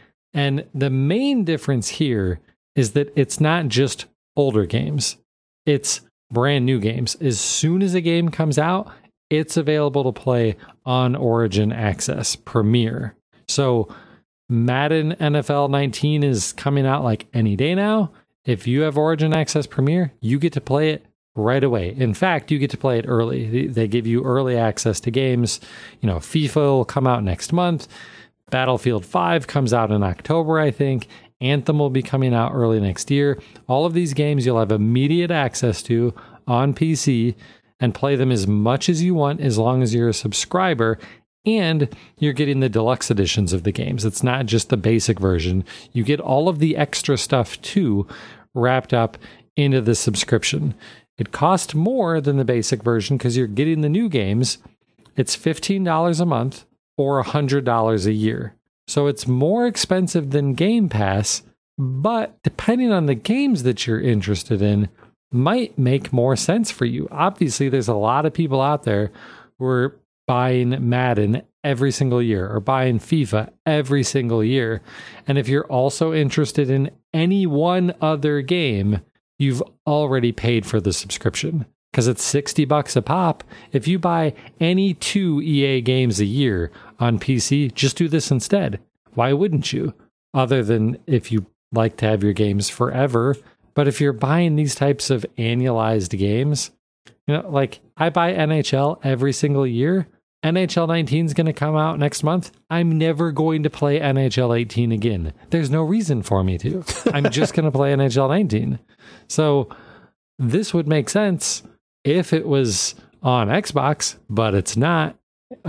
And the main difference here is that it's not just older games. It's brand new games. As soon as a game comes out, it's available to play on Origin Access Premier. So Madden NFL 19 is coming out like any day now. If you have Origin Access Premier, you get to play it right away. In fact, you get to play it early. They give you early access to games. You know, FIFA will come out next month. Battlefield 5 comes out in October, I think. Anthem will be coming out early next year. All of these games you'll have immediate access to on PC and play them as much as you want as long as you're a subscriber. And you're getting the deluxe editions of the games. It's not just the basic version. You get all of the extra stuff too wrapped up into the subscription. It costs more than the basic version because you're getting the new games. It's $15 a month or $100 a year. So it's more expensive than Game Pass, but depending on the games that you're interested in, might make more sense for you. Obviously, there's a lot of people out there who are buying Madden every single year or buying FIFA every single year. And if you're also interested in any one other game, you've already paid for the subscription because it's $60 a pop. If you buy any 2 EA games a year on PC, just do this instead. Why wouldn't you? Other than if you like to have your games forever. But if you're buying these types of annualized games, you know, like I buy NHL every single year. NHL 19 is going to come out next month. I'm never going to play NHL 18 again. There's no reason for me to. I'm just going to play NHL 19. So this would make sense if it was on Xbox, but it's not.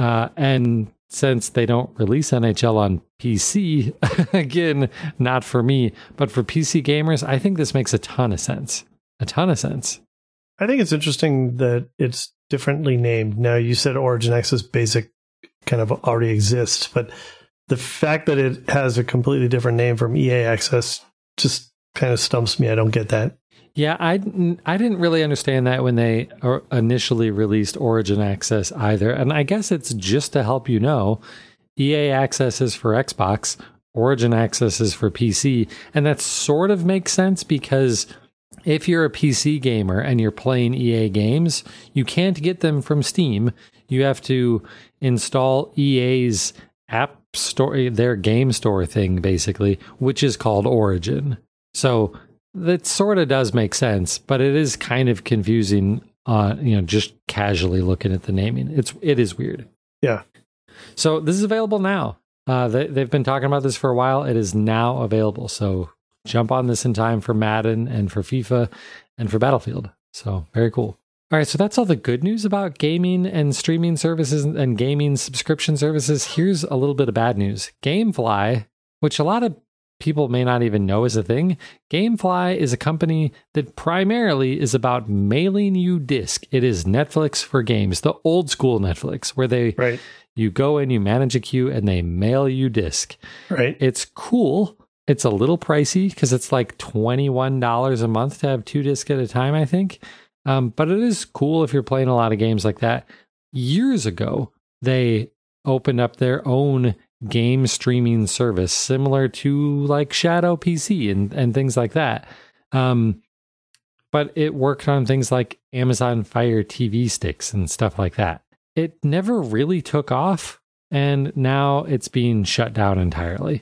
And since they don't release NHL on PC, again, not for me, but for PC gamers, I think this makes a ton of sense. A ton of sense. I think it's interesting that it's differently named. Now, you said Origin Access Basic kind of already exists, but the fact that it has a completely different name from EA Access just kind of stumps me. I don't get that. Yeah, I didn't really understand that when they initially released Origin Access either. And I guess it's just to help you know, EA Access is for Xbox, Origin Access is for PC. And that sort of makes sense because if you're a PC gamer and you're playing EA games, you can't get them from Steam. You have to install EA's app store, their game store thing, basically, which is called Origin. So that sort of does make sense, but it is kind of confusing, just casually looking at the naming. It is weird. Yeah. So this is available now. They've been talking about this for a while. It is now available. So jump on this in time for Madden and for FIFA and for Battlefield. So very cool. All right, so that's all the good news about gaming and streaming services and gaming subscription services. Here's a little bit of bad news. Gamefly, which a lot of people may not even know is a thing. Gamefly is a company that primarily is about mailing you disc. It is Netflix for games, the old school Netflix, where you go and you manage a queue and they mail you disc. Right. It's cool. It's a little pricey because it's like $21 a month to have 2 discs at a time, I think. But it is cool if you're playing a lot of games like that. Years ago, they opened up their own game streaming service similar to like Shadow PC and things like that. But it worked on things like Amazon Fire TV sticks and stuff like that. It never really took off, and now it's being shut down entirely.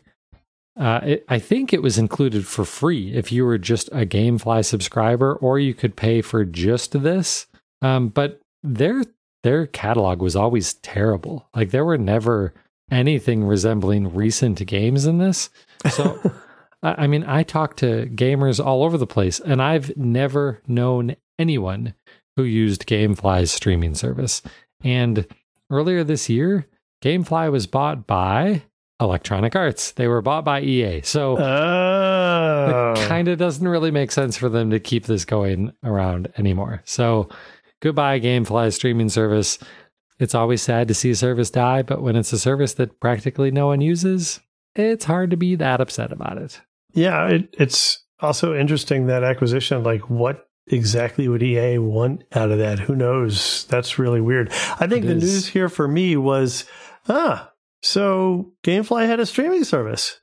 I think it was included for free if you were just a Gamefly subscriber, or you could pay for just this. But their catalog was always terrible. Like there were never anything resembling recent games in this. So I mean, I talk to gamers all over the place, and I've never known anyone who used GameFly's streaming service. And earlier this year, GameFly was bought by Electronic Arts. They were bought by EA. So it kind of doesn't really make sense for them to keep this going around anymore. So goodbye, GameFly streaming service. It's always sad to see a service die, but when it's a service that practically no one uses, it's hard to be that upset about it. Yeah, it's also interesting, that acquisition. Like, what exactly would EA want out of that? Who knows? That's really weird. I think the news here for me was, so GameFly had a streaming service.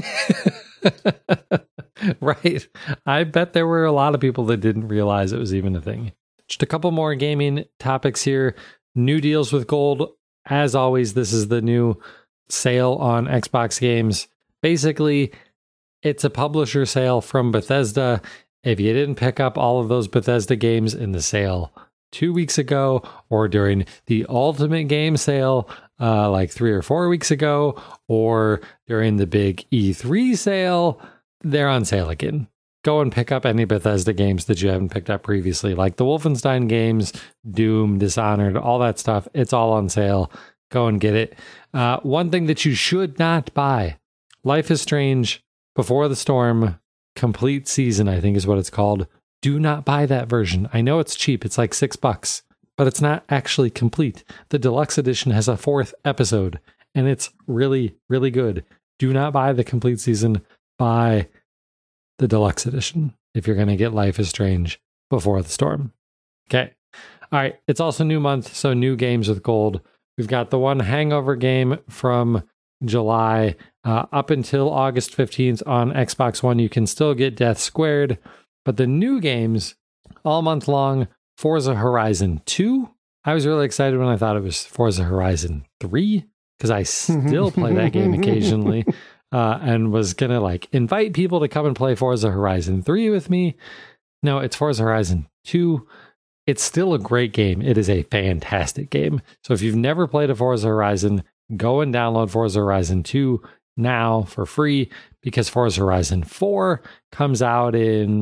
Right. I bet there were a lot of people that didn't realize it was even a thing. Just a couple more gaming topics here. New deals with gold. As always, this is the new sale on Xbox games. Basically, it's a publisher sale from Bethesda. If you didn't pick up all of those Bethesda games in the sale 2 weeks ago, or during the Ultimate Game sale like 3 or 4 weeks ago, or during the big E3 sale, they're on sale again. Go and pick up any Bethesda games that you haven't picked up previously, like the Wolfenstein games, Doom, Dishonored, all that stuff. It's all on sale. Go and get it. One thing that you should not buy, Life is Strange Before the Storm Complete Season, I think is what it's called. Do not buy that version. I know it's cheap. It's like $6, but it's not actually complete. The deluxe edition has a 4th episode, and it's really, really good. Do not buy the complete season. Buy the deluxe edition if you're going to get Life is Strange Before the Storm. Okay. All right. It's also new month, so new games with gold. We've got the one Hangover game from July up until August 15th on Xbox One. You can still get Death Squared, but the new games all month long, Forza Horizon 2. I was really excited when I thought it was Forza Horizon 3 because I still play that game occasionally. And was going to invite people to come and play Forza Horizon 3 with me. No, it's Forza Horizon 2. It's still a great game. It is a fantastic game. So if you've never played a Forza Horizon, go and download Forza Horizon 2 now for free, because Forza Horizon 4 comes out in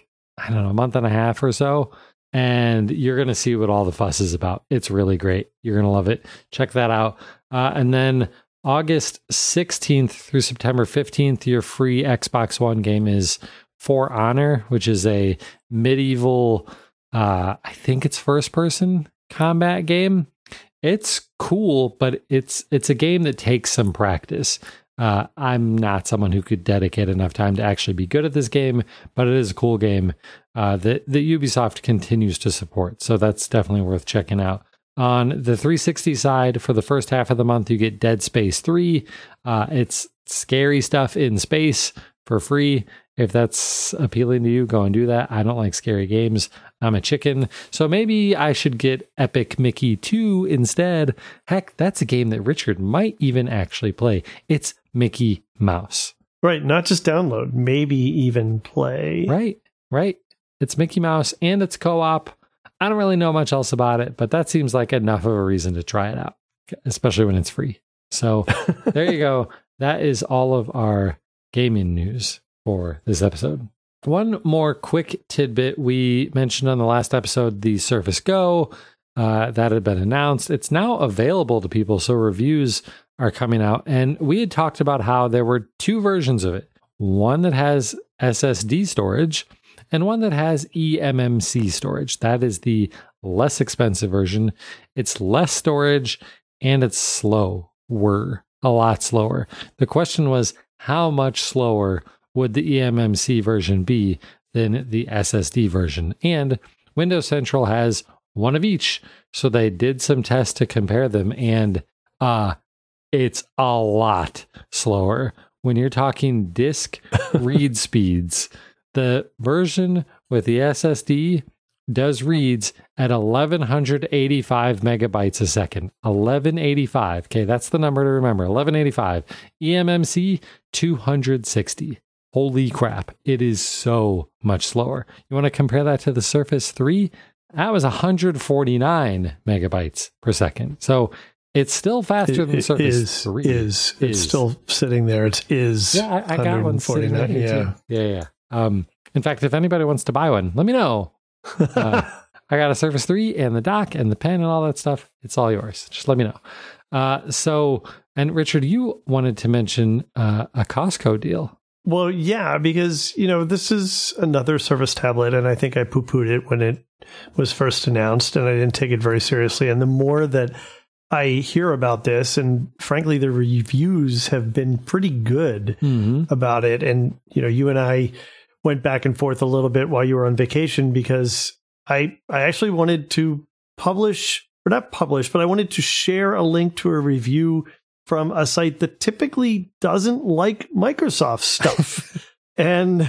a month and a half or so. And you're going to see what all the fuss is about. It's really great. You're going to love it. Check that out. And then August 16th through September 15th, your free Xbox One game is For Honor, which is a medieval, I think it's first-person combat game. It's cool, but it's a game that takes some practice. I'm not someone who could dedicate enough time to actually be good at this game, but it is a cool game that Ubisoft continues to support. So that's definitely worth checking out. On the 360 side, for the first half of the month, you get Dead Space 3. It's scary stuff in space for free. If that's appealing to you, go and do that. I don't like scary games. I'm a chicken. So maybe I should get Epic Mickey 2 instead. Heck, that's a game that Richard might even actually play. It's Mickey Mouse. Right. Not just download, maybe even play. Right. It's Mickey Mouse and it's co-op. I don't really know much else about it, but that seems like enough of a reason to try it out, especially when it's free. So there you go. That is all of our gaming news for this episode. One more quick tidbit. We mentioned on the last episode the Surface Go that had been announced. It's now available to people, so reviews are coming out. And we had talked about how there were 2 versions of it. One that has SSD storage and one that has eMMC storage. That is the less expensive version. It's less storage and it's slower, a lot slower. The question was, how much slower would the eMMC version be than the SSD version? And Windows Central has one of each. So they did some tests to compare them, and it's a lot slower. When you're talking disk read speeds, the version with the SSD does reads at 1185 megabytes a second. 1185. Okay, that's the number to remember. 1185. eMMC 260. Holy crap. It is so much slower. You want to compare that to the Surface 3? That was 149 megabytes per second. So It's still faster than the Surface 3. It's still sitting there. It is. Yeah, I got one sitting right here too. Yeah. In fact, if anybody wants to buy one, let me know. I got a Surface 3 and the dock and the pen and all that stuff. It's all yours. Just let me know. And Richard, you wanted to mention a Costco deal. Well, yeah, because, this is another Surface tablet, and I think I poo-pooed it when it was first announced, and I didn't take it very seriously. And the more that I hear about this, and frankly, the reviews have been pretty good about it. And, you and I went back and forth a little bit while you were on vacation, because I actually wanted to not publish, but I wanted to share a link to a review from a site that typically doesn't like Microsoft stuff. And,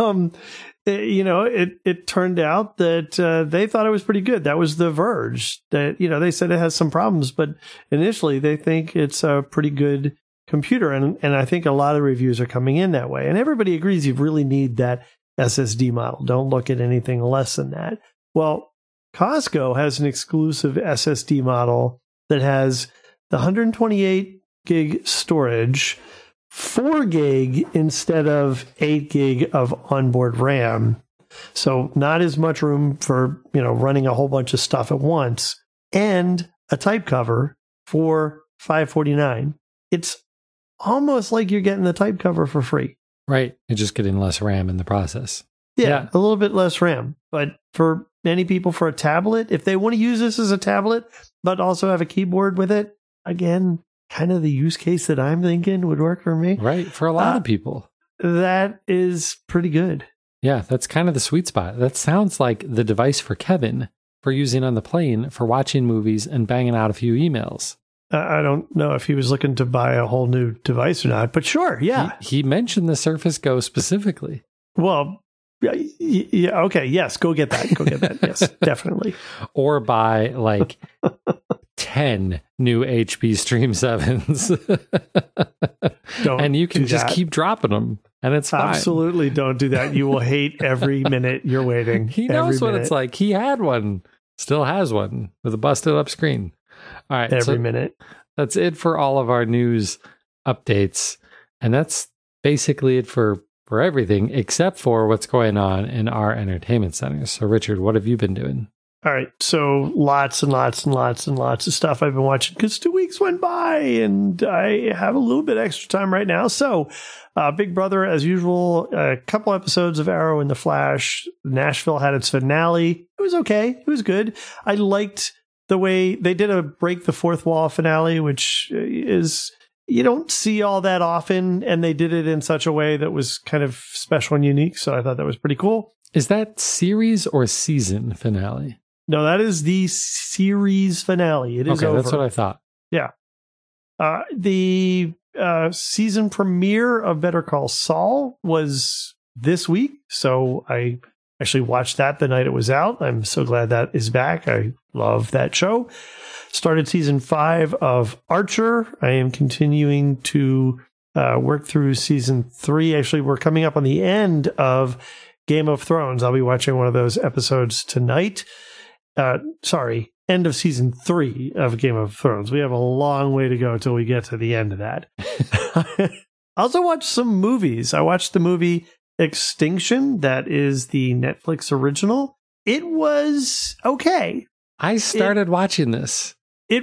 it turned out that they thought it was pretty good. That was The Verge. That, they said it has some problems, but initially they think it's a pretty good computer. And I think a lot of reviews are coming in that way. And everybody agrees you really need that SSD model. Don't look at anything less than that. Well, Costco has an exclusive SSD model that has the 128 gig storage, 4 gig instead of 8 gig of onboard RAM. So not as much room for, running a whole bunch of stuff at once, and a type cover for $549. It's almost like you're getting the type cover for free. Right. You're just getting less RAM in the process. Yeah, a little bit less RAM. But for many people, for a tablet, if they want to use this as a tablet, but also have a keyboard with it, again, kind of the use case that I'm thinking would work for me. Right. For a lot of people. That is pretty good. Yeah, that's kind of the sweet spot. That sounds like the device for Kevin for using on the plane for watching movies and banging out a few emails. I don't know if he was looking to buy a whole new device or not, but sure, yeah. He mentioned the Surface Go specifically. Well, yeah, okay, yes, go get that. Yes, definitely. Or buy like 10 new HP Stream 7s. And you can just keep dropping them, and it's fine. Absolutely don't do that. You will hate every minute you're waiting. He knows what it's like. He had one, still has one, with a busted up screen. All right. Every minute. That's it for all of our news updates. And that's basically it for everything except for what's going on in our entertainment centers. So, Richard, what have you been doing? All right. So lots and lots and lots and lots of stuff I've been watching because 2 weeks went by and I have a little bit extra time right now. So Big Brother, as usual, a couple episodes of Arrow and The Flash. Nashville had its finale. It was okay. It was good. I liked the way they did a break the fourth wall finale, which is, you don't see all that often. And they did it in such a way that was kind of special and unique. So I thought that was pretty cool. Is that series or season finale? No, that is the series finale. It is over. That's what I thought. Yeah. The season premiere of Better Call Saul was this week. So I actually watched that the night it was out. I'm so glad that is back. I love that show. Started season 5 of Archer. I am continuing to work through season 3. Actually, we're coming up on the end of Game of Thrones. I'll be watching one of those episodes tonight. End of season 3 of Game of Thrones. We have a long way to go until we get to the end of that. I also watched some movies. I watched the movie Extinction. That is the Netflix original. It was okay. I started watching this. It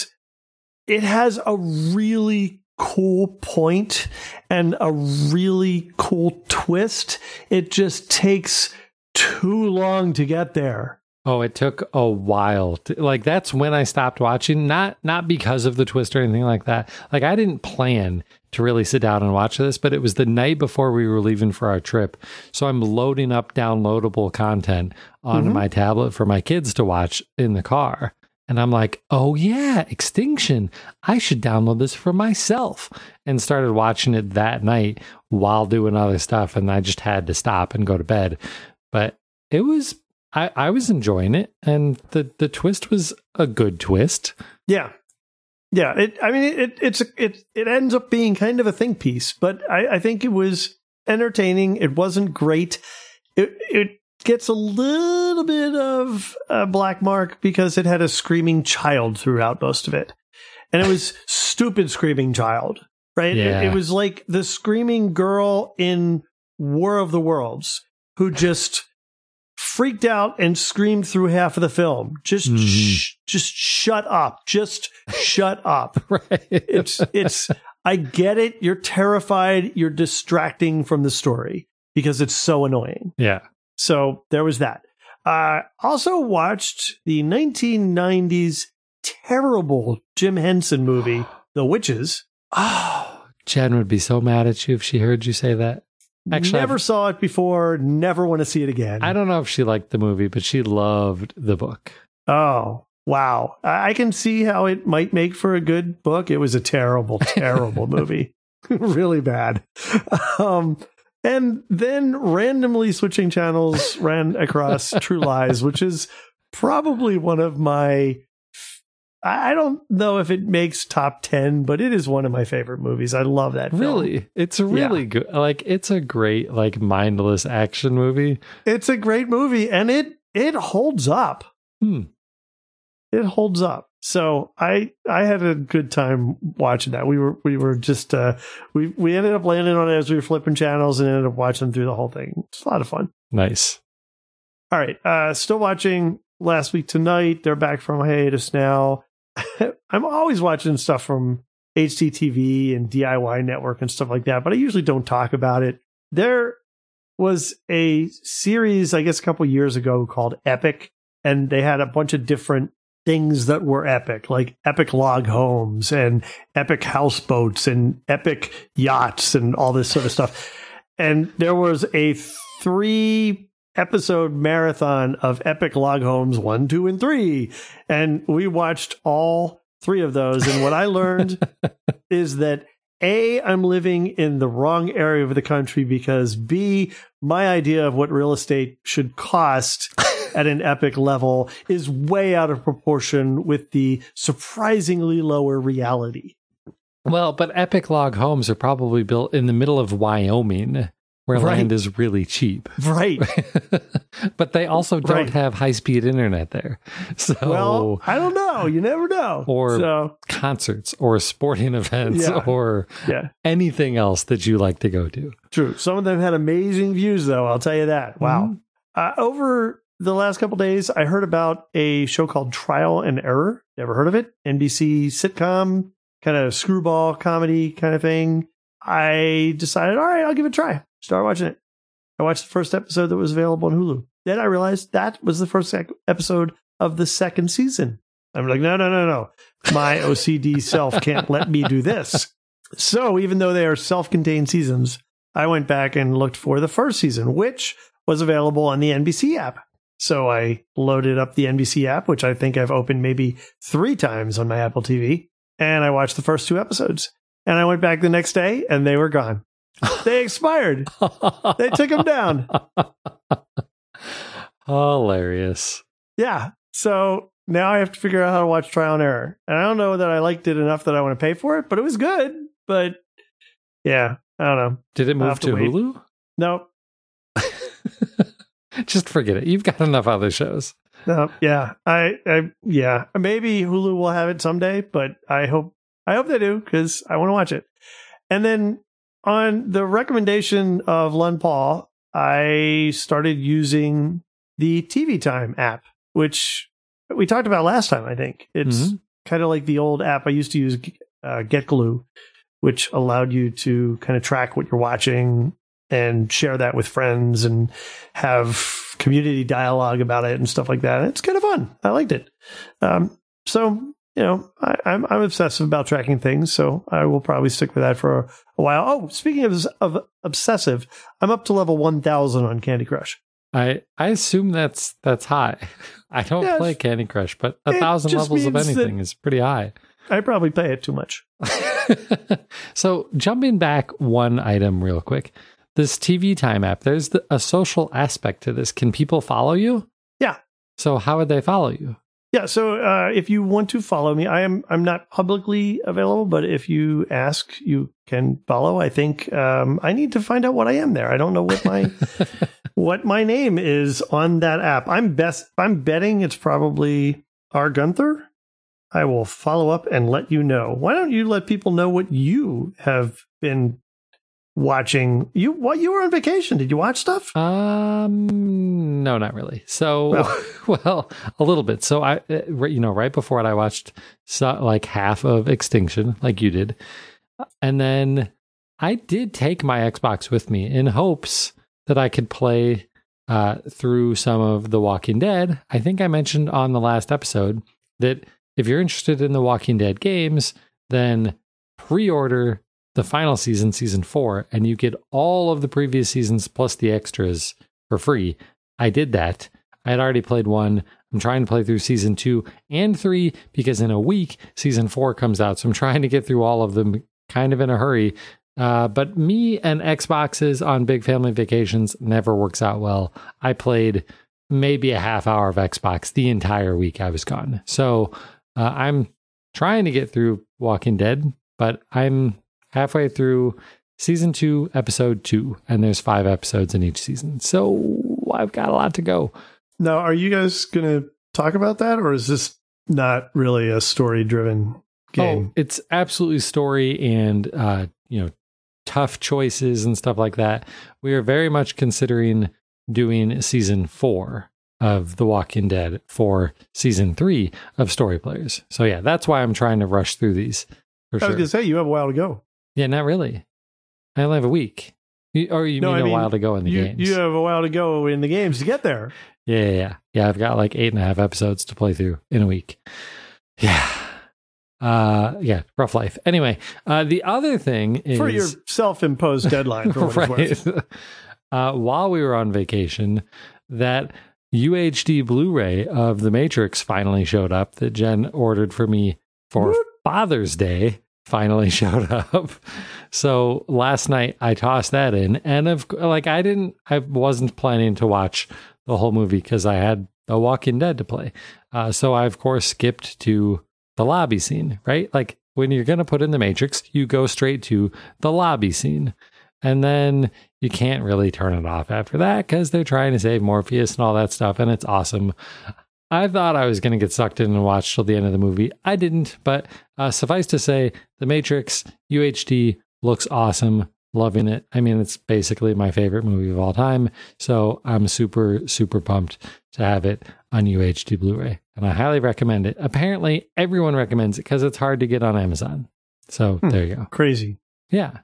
has a really cool point and a really cool twist. It just takes too long to get there. Oh, it took a while. That's when I stopped watching. Not because of the twist or anything like that. Like, I didn't plan to really sit down and watch this, but it was the night before we were leaving for our trip. So I'm loading up downloadable content on my tablet for my kids to watch in the car. And I'm like, oh yeah, Extinction. I should download this for myself. And started watching it that night while doing other stuff. And I just had to stop and go to bed. But it was... I was enjoying it, and the twist was a good twist. Yeah. It ends up being kind of a think piece, but I think it was entertaining. It wasn't great. It gets a little bit of a black mark because it had a screaming child throughout most of it. And it was stupid screaming child, right? Yeah. It was like the screaming girl in War of the Worlds who just freaked out and screamed through half of the film. Just shut up. Just shut up. Right. It's I get it. You're terrified. You're distracting from the story because it's so annoying. Yeah. So there was that. Also watched the 1990s terrible Jim Henson movie, The Witches. Oh, Jen would be so mad at you if she heard you say that. Actually, Never saw it before. Never want to see it again. I don't know if she liked the movie, but she loved the book. Oh, wow. I can see how it might make for a good book. It was a terrible, terrible movie. Really bad. And then randomly switching channels ran across True Lies, which is probably one of my... I don't know if it makes top 10, but it is one of my favorite movies. I love that film. Really? It's really good. Like, it's a great, like, mindless action movie. It's a great movie, and it holds up. It holds up. So I had a good time watching that. We were just we ended up landing on it as we were flipping channels and ended up watching through the whole thing. It's a lot of fun. Nice. All right. Still watching Last Week Tonight. They're back from hiatus now. I'm always watching stuff from HGTV and DIY Network and stuff like that, but I usually don't talk about it. There was a series, I guess, a couple years ago called Epic, and they had a bunch of different things that were epic, like epic log homes and epic houseboats and epic yachts and all this sort of stuff. And there was a 3-episode marathon of epic log homes 1, 2, and 3. And we watched all 3 of those. And what I learned is that A, I'm living in the wrong area of the country, because B, my idea of what real estate should cost at an epic level is way out of proportion with the surprisingly lower reality. Well, but epic log homes are probably built in the middle of Wyoming, where land is really cheap. Right. But they also don't have high-speed internet there. So, well, I don't know. You never know. Or concerts or sporting events or anything else that you like to go to. True. Some of them had amazing views, though. I'll tell you that. Wow. Over the last couple of days, I heard about a show called Trial and Error. You ever heard of it? NBC sitcom, kind of screwball comedy kind of thing. I decided, all right, I'll give it a try. Start watching it. I watched the first episode that was available on Hulu. Then I realized that was the first episode of the second season. I'm like, no. My OCD self can't let me do this. So even though they are self-contained seasons, I went back and looked for the first season, which was available on the NBC app. So I loaded up the NBC app, which I think I've opened maybe 3 times on my Apple TV, and I watched the first 2 episodes. And I went back the next day, and they were gone. They expired. They took them down. Hilarious. Yeah. So now I have to figure out how to watch Trial and Error. And I don't know that I liked it enough that I want to pay for it, but it was good. But yeah, I don't know. Did it move to Hulu? Nope. Just forget it. You've got enough other shows. No, yeah. Yeah. Maybe Hulu will have it someday, but I hope they do, because I want to watch it. And then on the recommendation of Lun Paul, I started using the TV Time app, which we talked about last time, I think. It's kind of like the old app I used to use, GetGlue, which allowed you to kind of track what you're watching and share that with friends and have community dialogue about it and stuff like that. It's kind of fun. I liked it. So, you know, I'm obsessive about tracking things, so I will probably stick with that for a while. Oh, speaking of obsessive, I'm up to level 1000 on Candy Crush. I assume that's high. I don't play Candy Crush, but 1,000 levels of anything is pretty high. I probably play it too much. So jumping back one item real quick, this TV Time app, there's a social aspect to this. Can people follow you? Yeah. So how would they follow you? Yeah, so if you want to follow me, I'm not publicly available, but if you ask, you can follow. I think I need to find out what I am there. I don't know what my what my name is on that app. I'm betting it's probably R. Gunther. I will follow up and let you know. Why don't you let people know what you have been watching? You were on vacation. Did you watch stuff? No, not really. So, well, a little bit. So right before it, I watched like half of Extinction, like you did. And then I did take my Xbox with me in hopes that I could play through some of The Walking Dead. I think I mentioned on the last episode that if you're interested in the Walking Dead games, then pre-order the final season, season 4, and you get all of the previous seasons plus the extras for free. I did that. I had already played 1. I'm trying to play through season 2 and 3 because in a week, season 4 comes out. So I'm trying to get through all of them kind of in a hurry. But me and Xboxes on big family vacations never works out well. I played maybe a half hour of Xbox the entire week I was gone. So I'm trying to get through Walking Dead, but I'm halfway through season 2, episode 2, and there's 5 episodes in each season. So I've got a lot to go. Now, are you guys going to talk about that, or is this not really a story-driven game? Oh, it's absolutely story and, tough choices and stuff like that. We are very much considering doing season 4 of The Walking Dead for season 3 of Story Players. So yeah, that's why I'm trying to rush through these. I was going to say, you have a while to go. Yeah, not really. I only have a week. You mean a while to go in the games? You have a while to go in the games to get there. Yeah. I've got like 8.5 episodes to play through in a week. Yeah. Rough life. Anyway, the other thing is... For your self-imposed deadline, for what it's worth. While we were on vacation, that UHD Blu-ray of The Matrix finally showed up that Jen ordered for me for Father's Day. Finally showed up. So last night I tossed that in, and I wasn't planning to watch the whole movie because I had The Walking Dead to play. So I of course skipped to the lobby scene, right? Like when you're going to put in The Matrix, you go straight to the lobby scene. And then you can't really turn it off after that because they're trying to save Morpheus and all that stuff. And it's awesome. I thought I was going to get sucked in and watch till the end of the movie. I didn't, but suffice to say, The Matrix UHD looks awesome. Loving it. I mean, it's basically my favorite movie of all time. So I'm super, super pumped to have it on UHD Blu-ray. And I highly recommend it. Apparently, everyone recommends it because it's hard to get on Amazon. So there you go. Crazy. Yeah.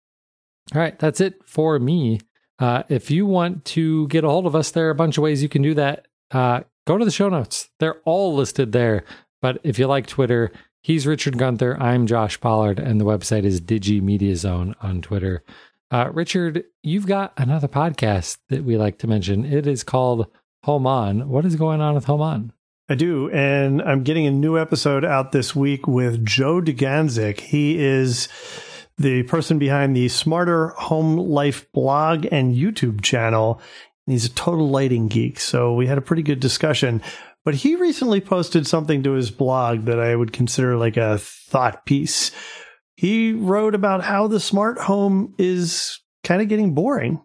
All right. That's it for me. If you want to get a hold of us, there are a bunch of ways you can do that. Go to the show notes. They're all listed there. But if you like Twitter, he's Richard Gunther. I'm Josh Pollard. And the website is DigiMediaZone on Twitter. Richard, you've got another podcast that we like to mention. It is called Home On. What is going on with Home On? I do. And I'm getting a new episode out this week with Joe DeGanzik. He is the person behind the Smarter Home Life blog and YouTube channel. He's a total lighting geek, so we had a pretty good discussion. But he recently posted something to his blog that I would consider like a thought piece. He wrote about how the smart home is kind of getting boring.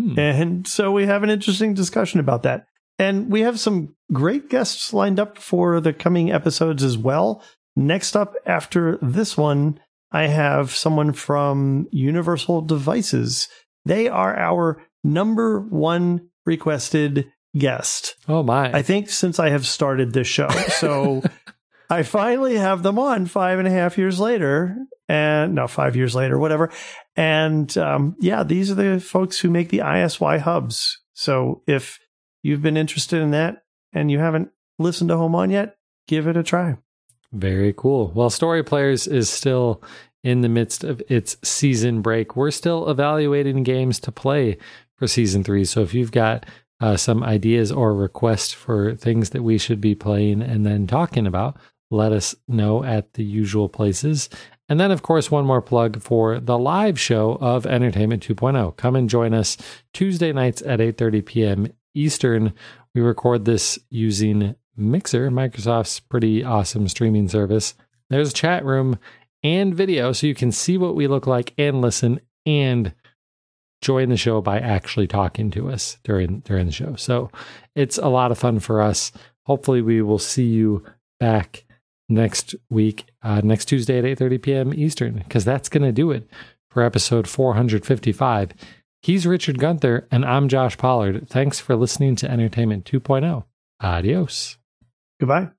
And so we have an interesting discussion about that. And we have some great guests lined up for the coming episodes as well. Next up after this one, I have someone from Universal Devices. They are our number one requested guest. Oh my. I think since I have started this show. So I finally have them on 5.5 years later. And no, 5 years later, whatever. And these are the folks who make the ISY hubs. So if you've been interested in that and you haven't listened to Home On yet, give it a try. Very cool. Well, Story Players is still in the midst of its season break. We're still evaluating games to play for season 3. So if you've got some ideas or requests for things that we should be playing and then talking about, let us know at the usual places. And then, of course, one more plug for the live show of Entertainment 2.0. Come and join us Tuesday nights at 8:30 p.m. Eastern. We record this using Mixer, Microsoft's pretty awesome streaming service. There's a chat room and video, so you can see what we look like and listen and join the show by actually talking to us during the show. So it's a lot of fun for us. Hopefully we will see you back next week, next Tuesday at 8:30 p.m. Eastern, because that's going to do it for episode 455. He's Richard Gunther, and I'm Josh Pollard. Thanks for listening to Entertainment 2.0. Adios. Goodbye.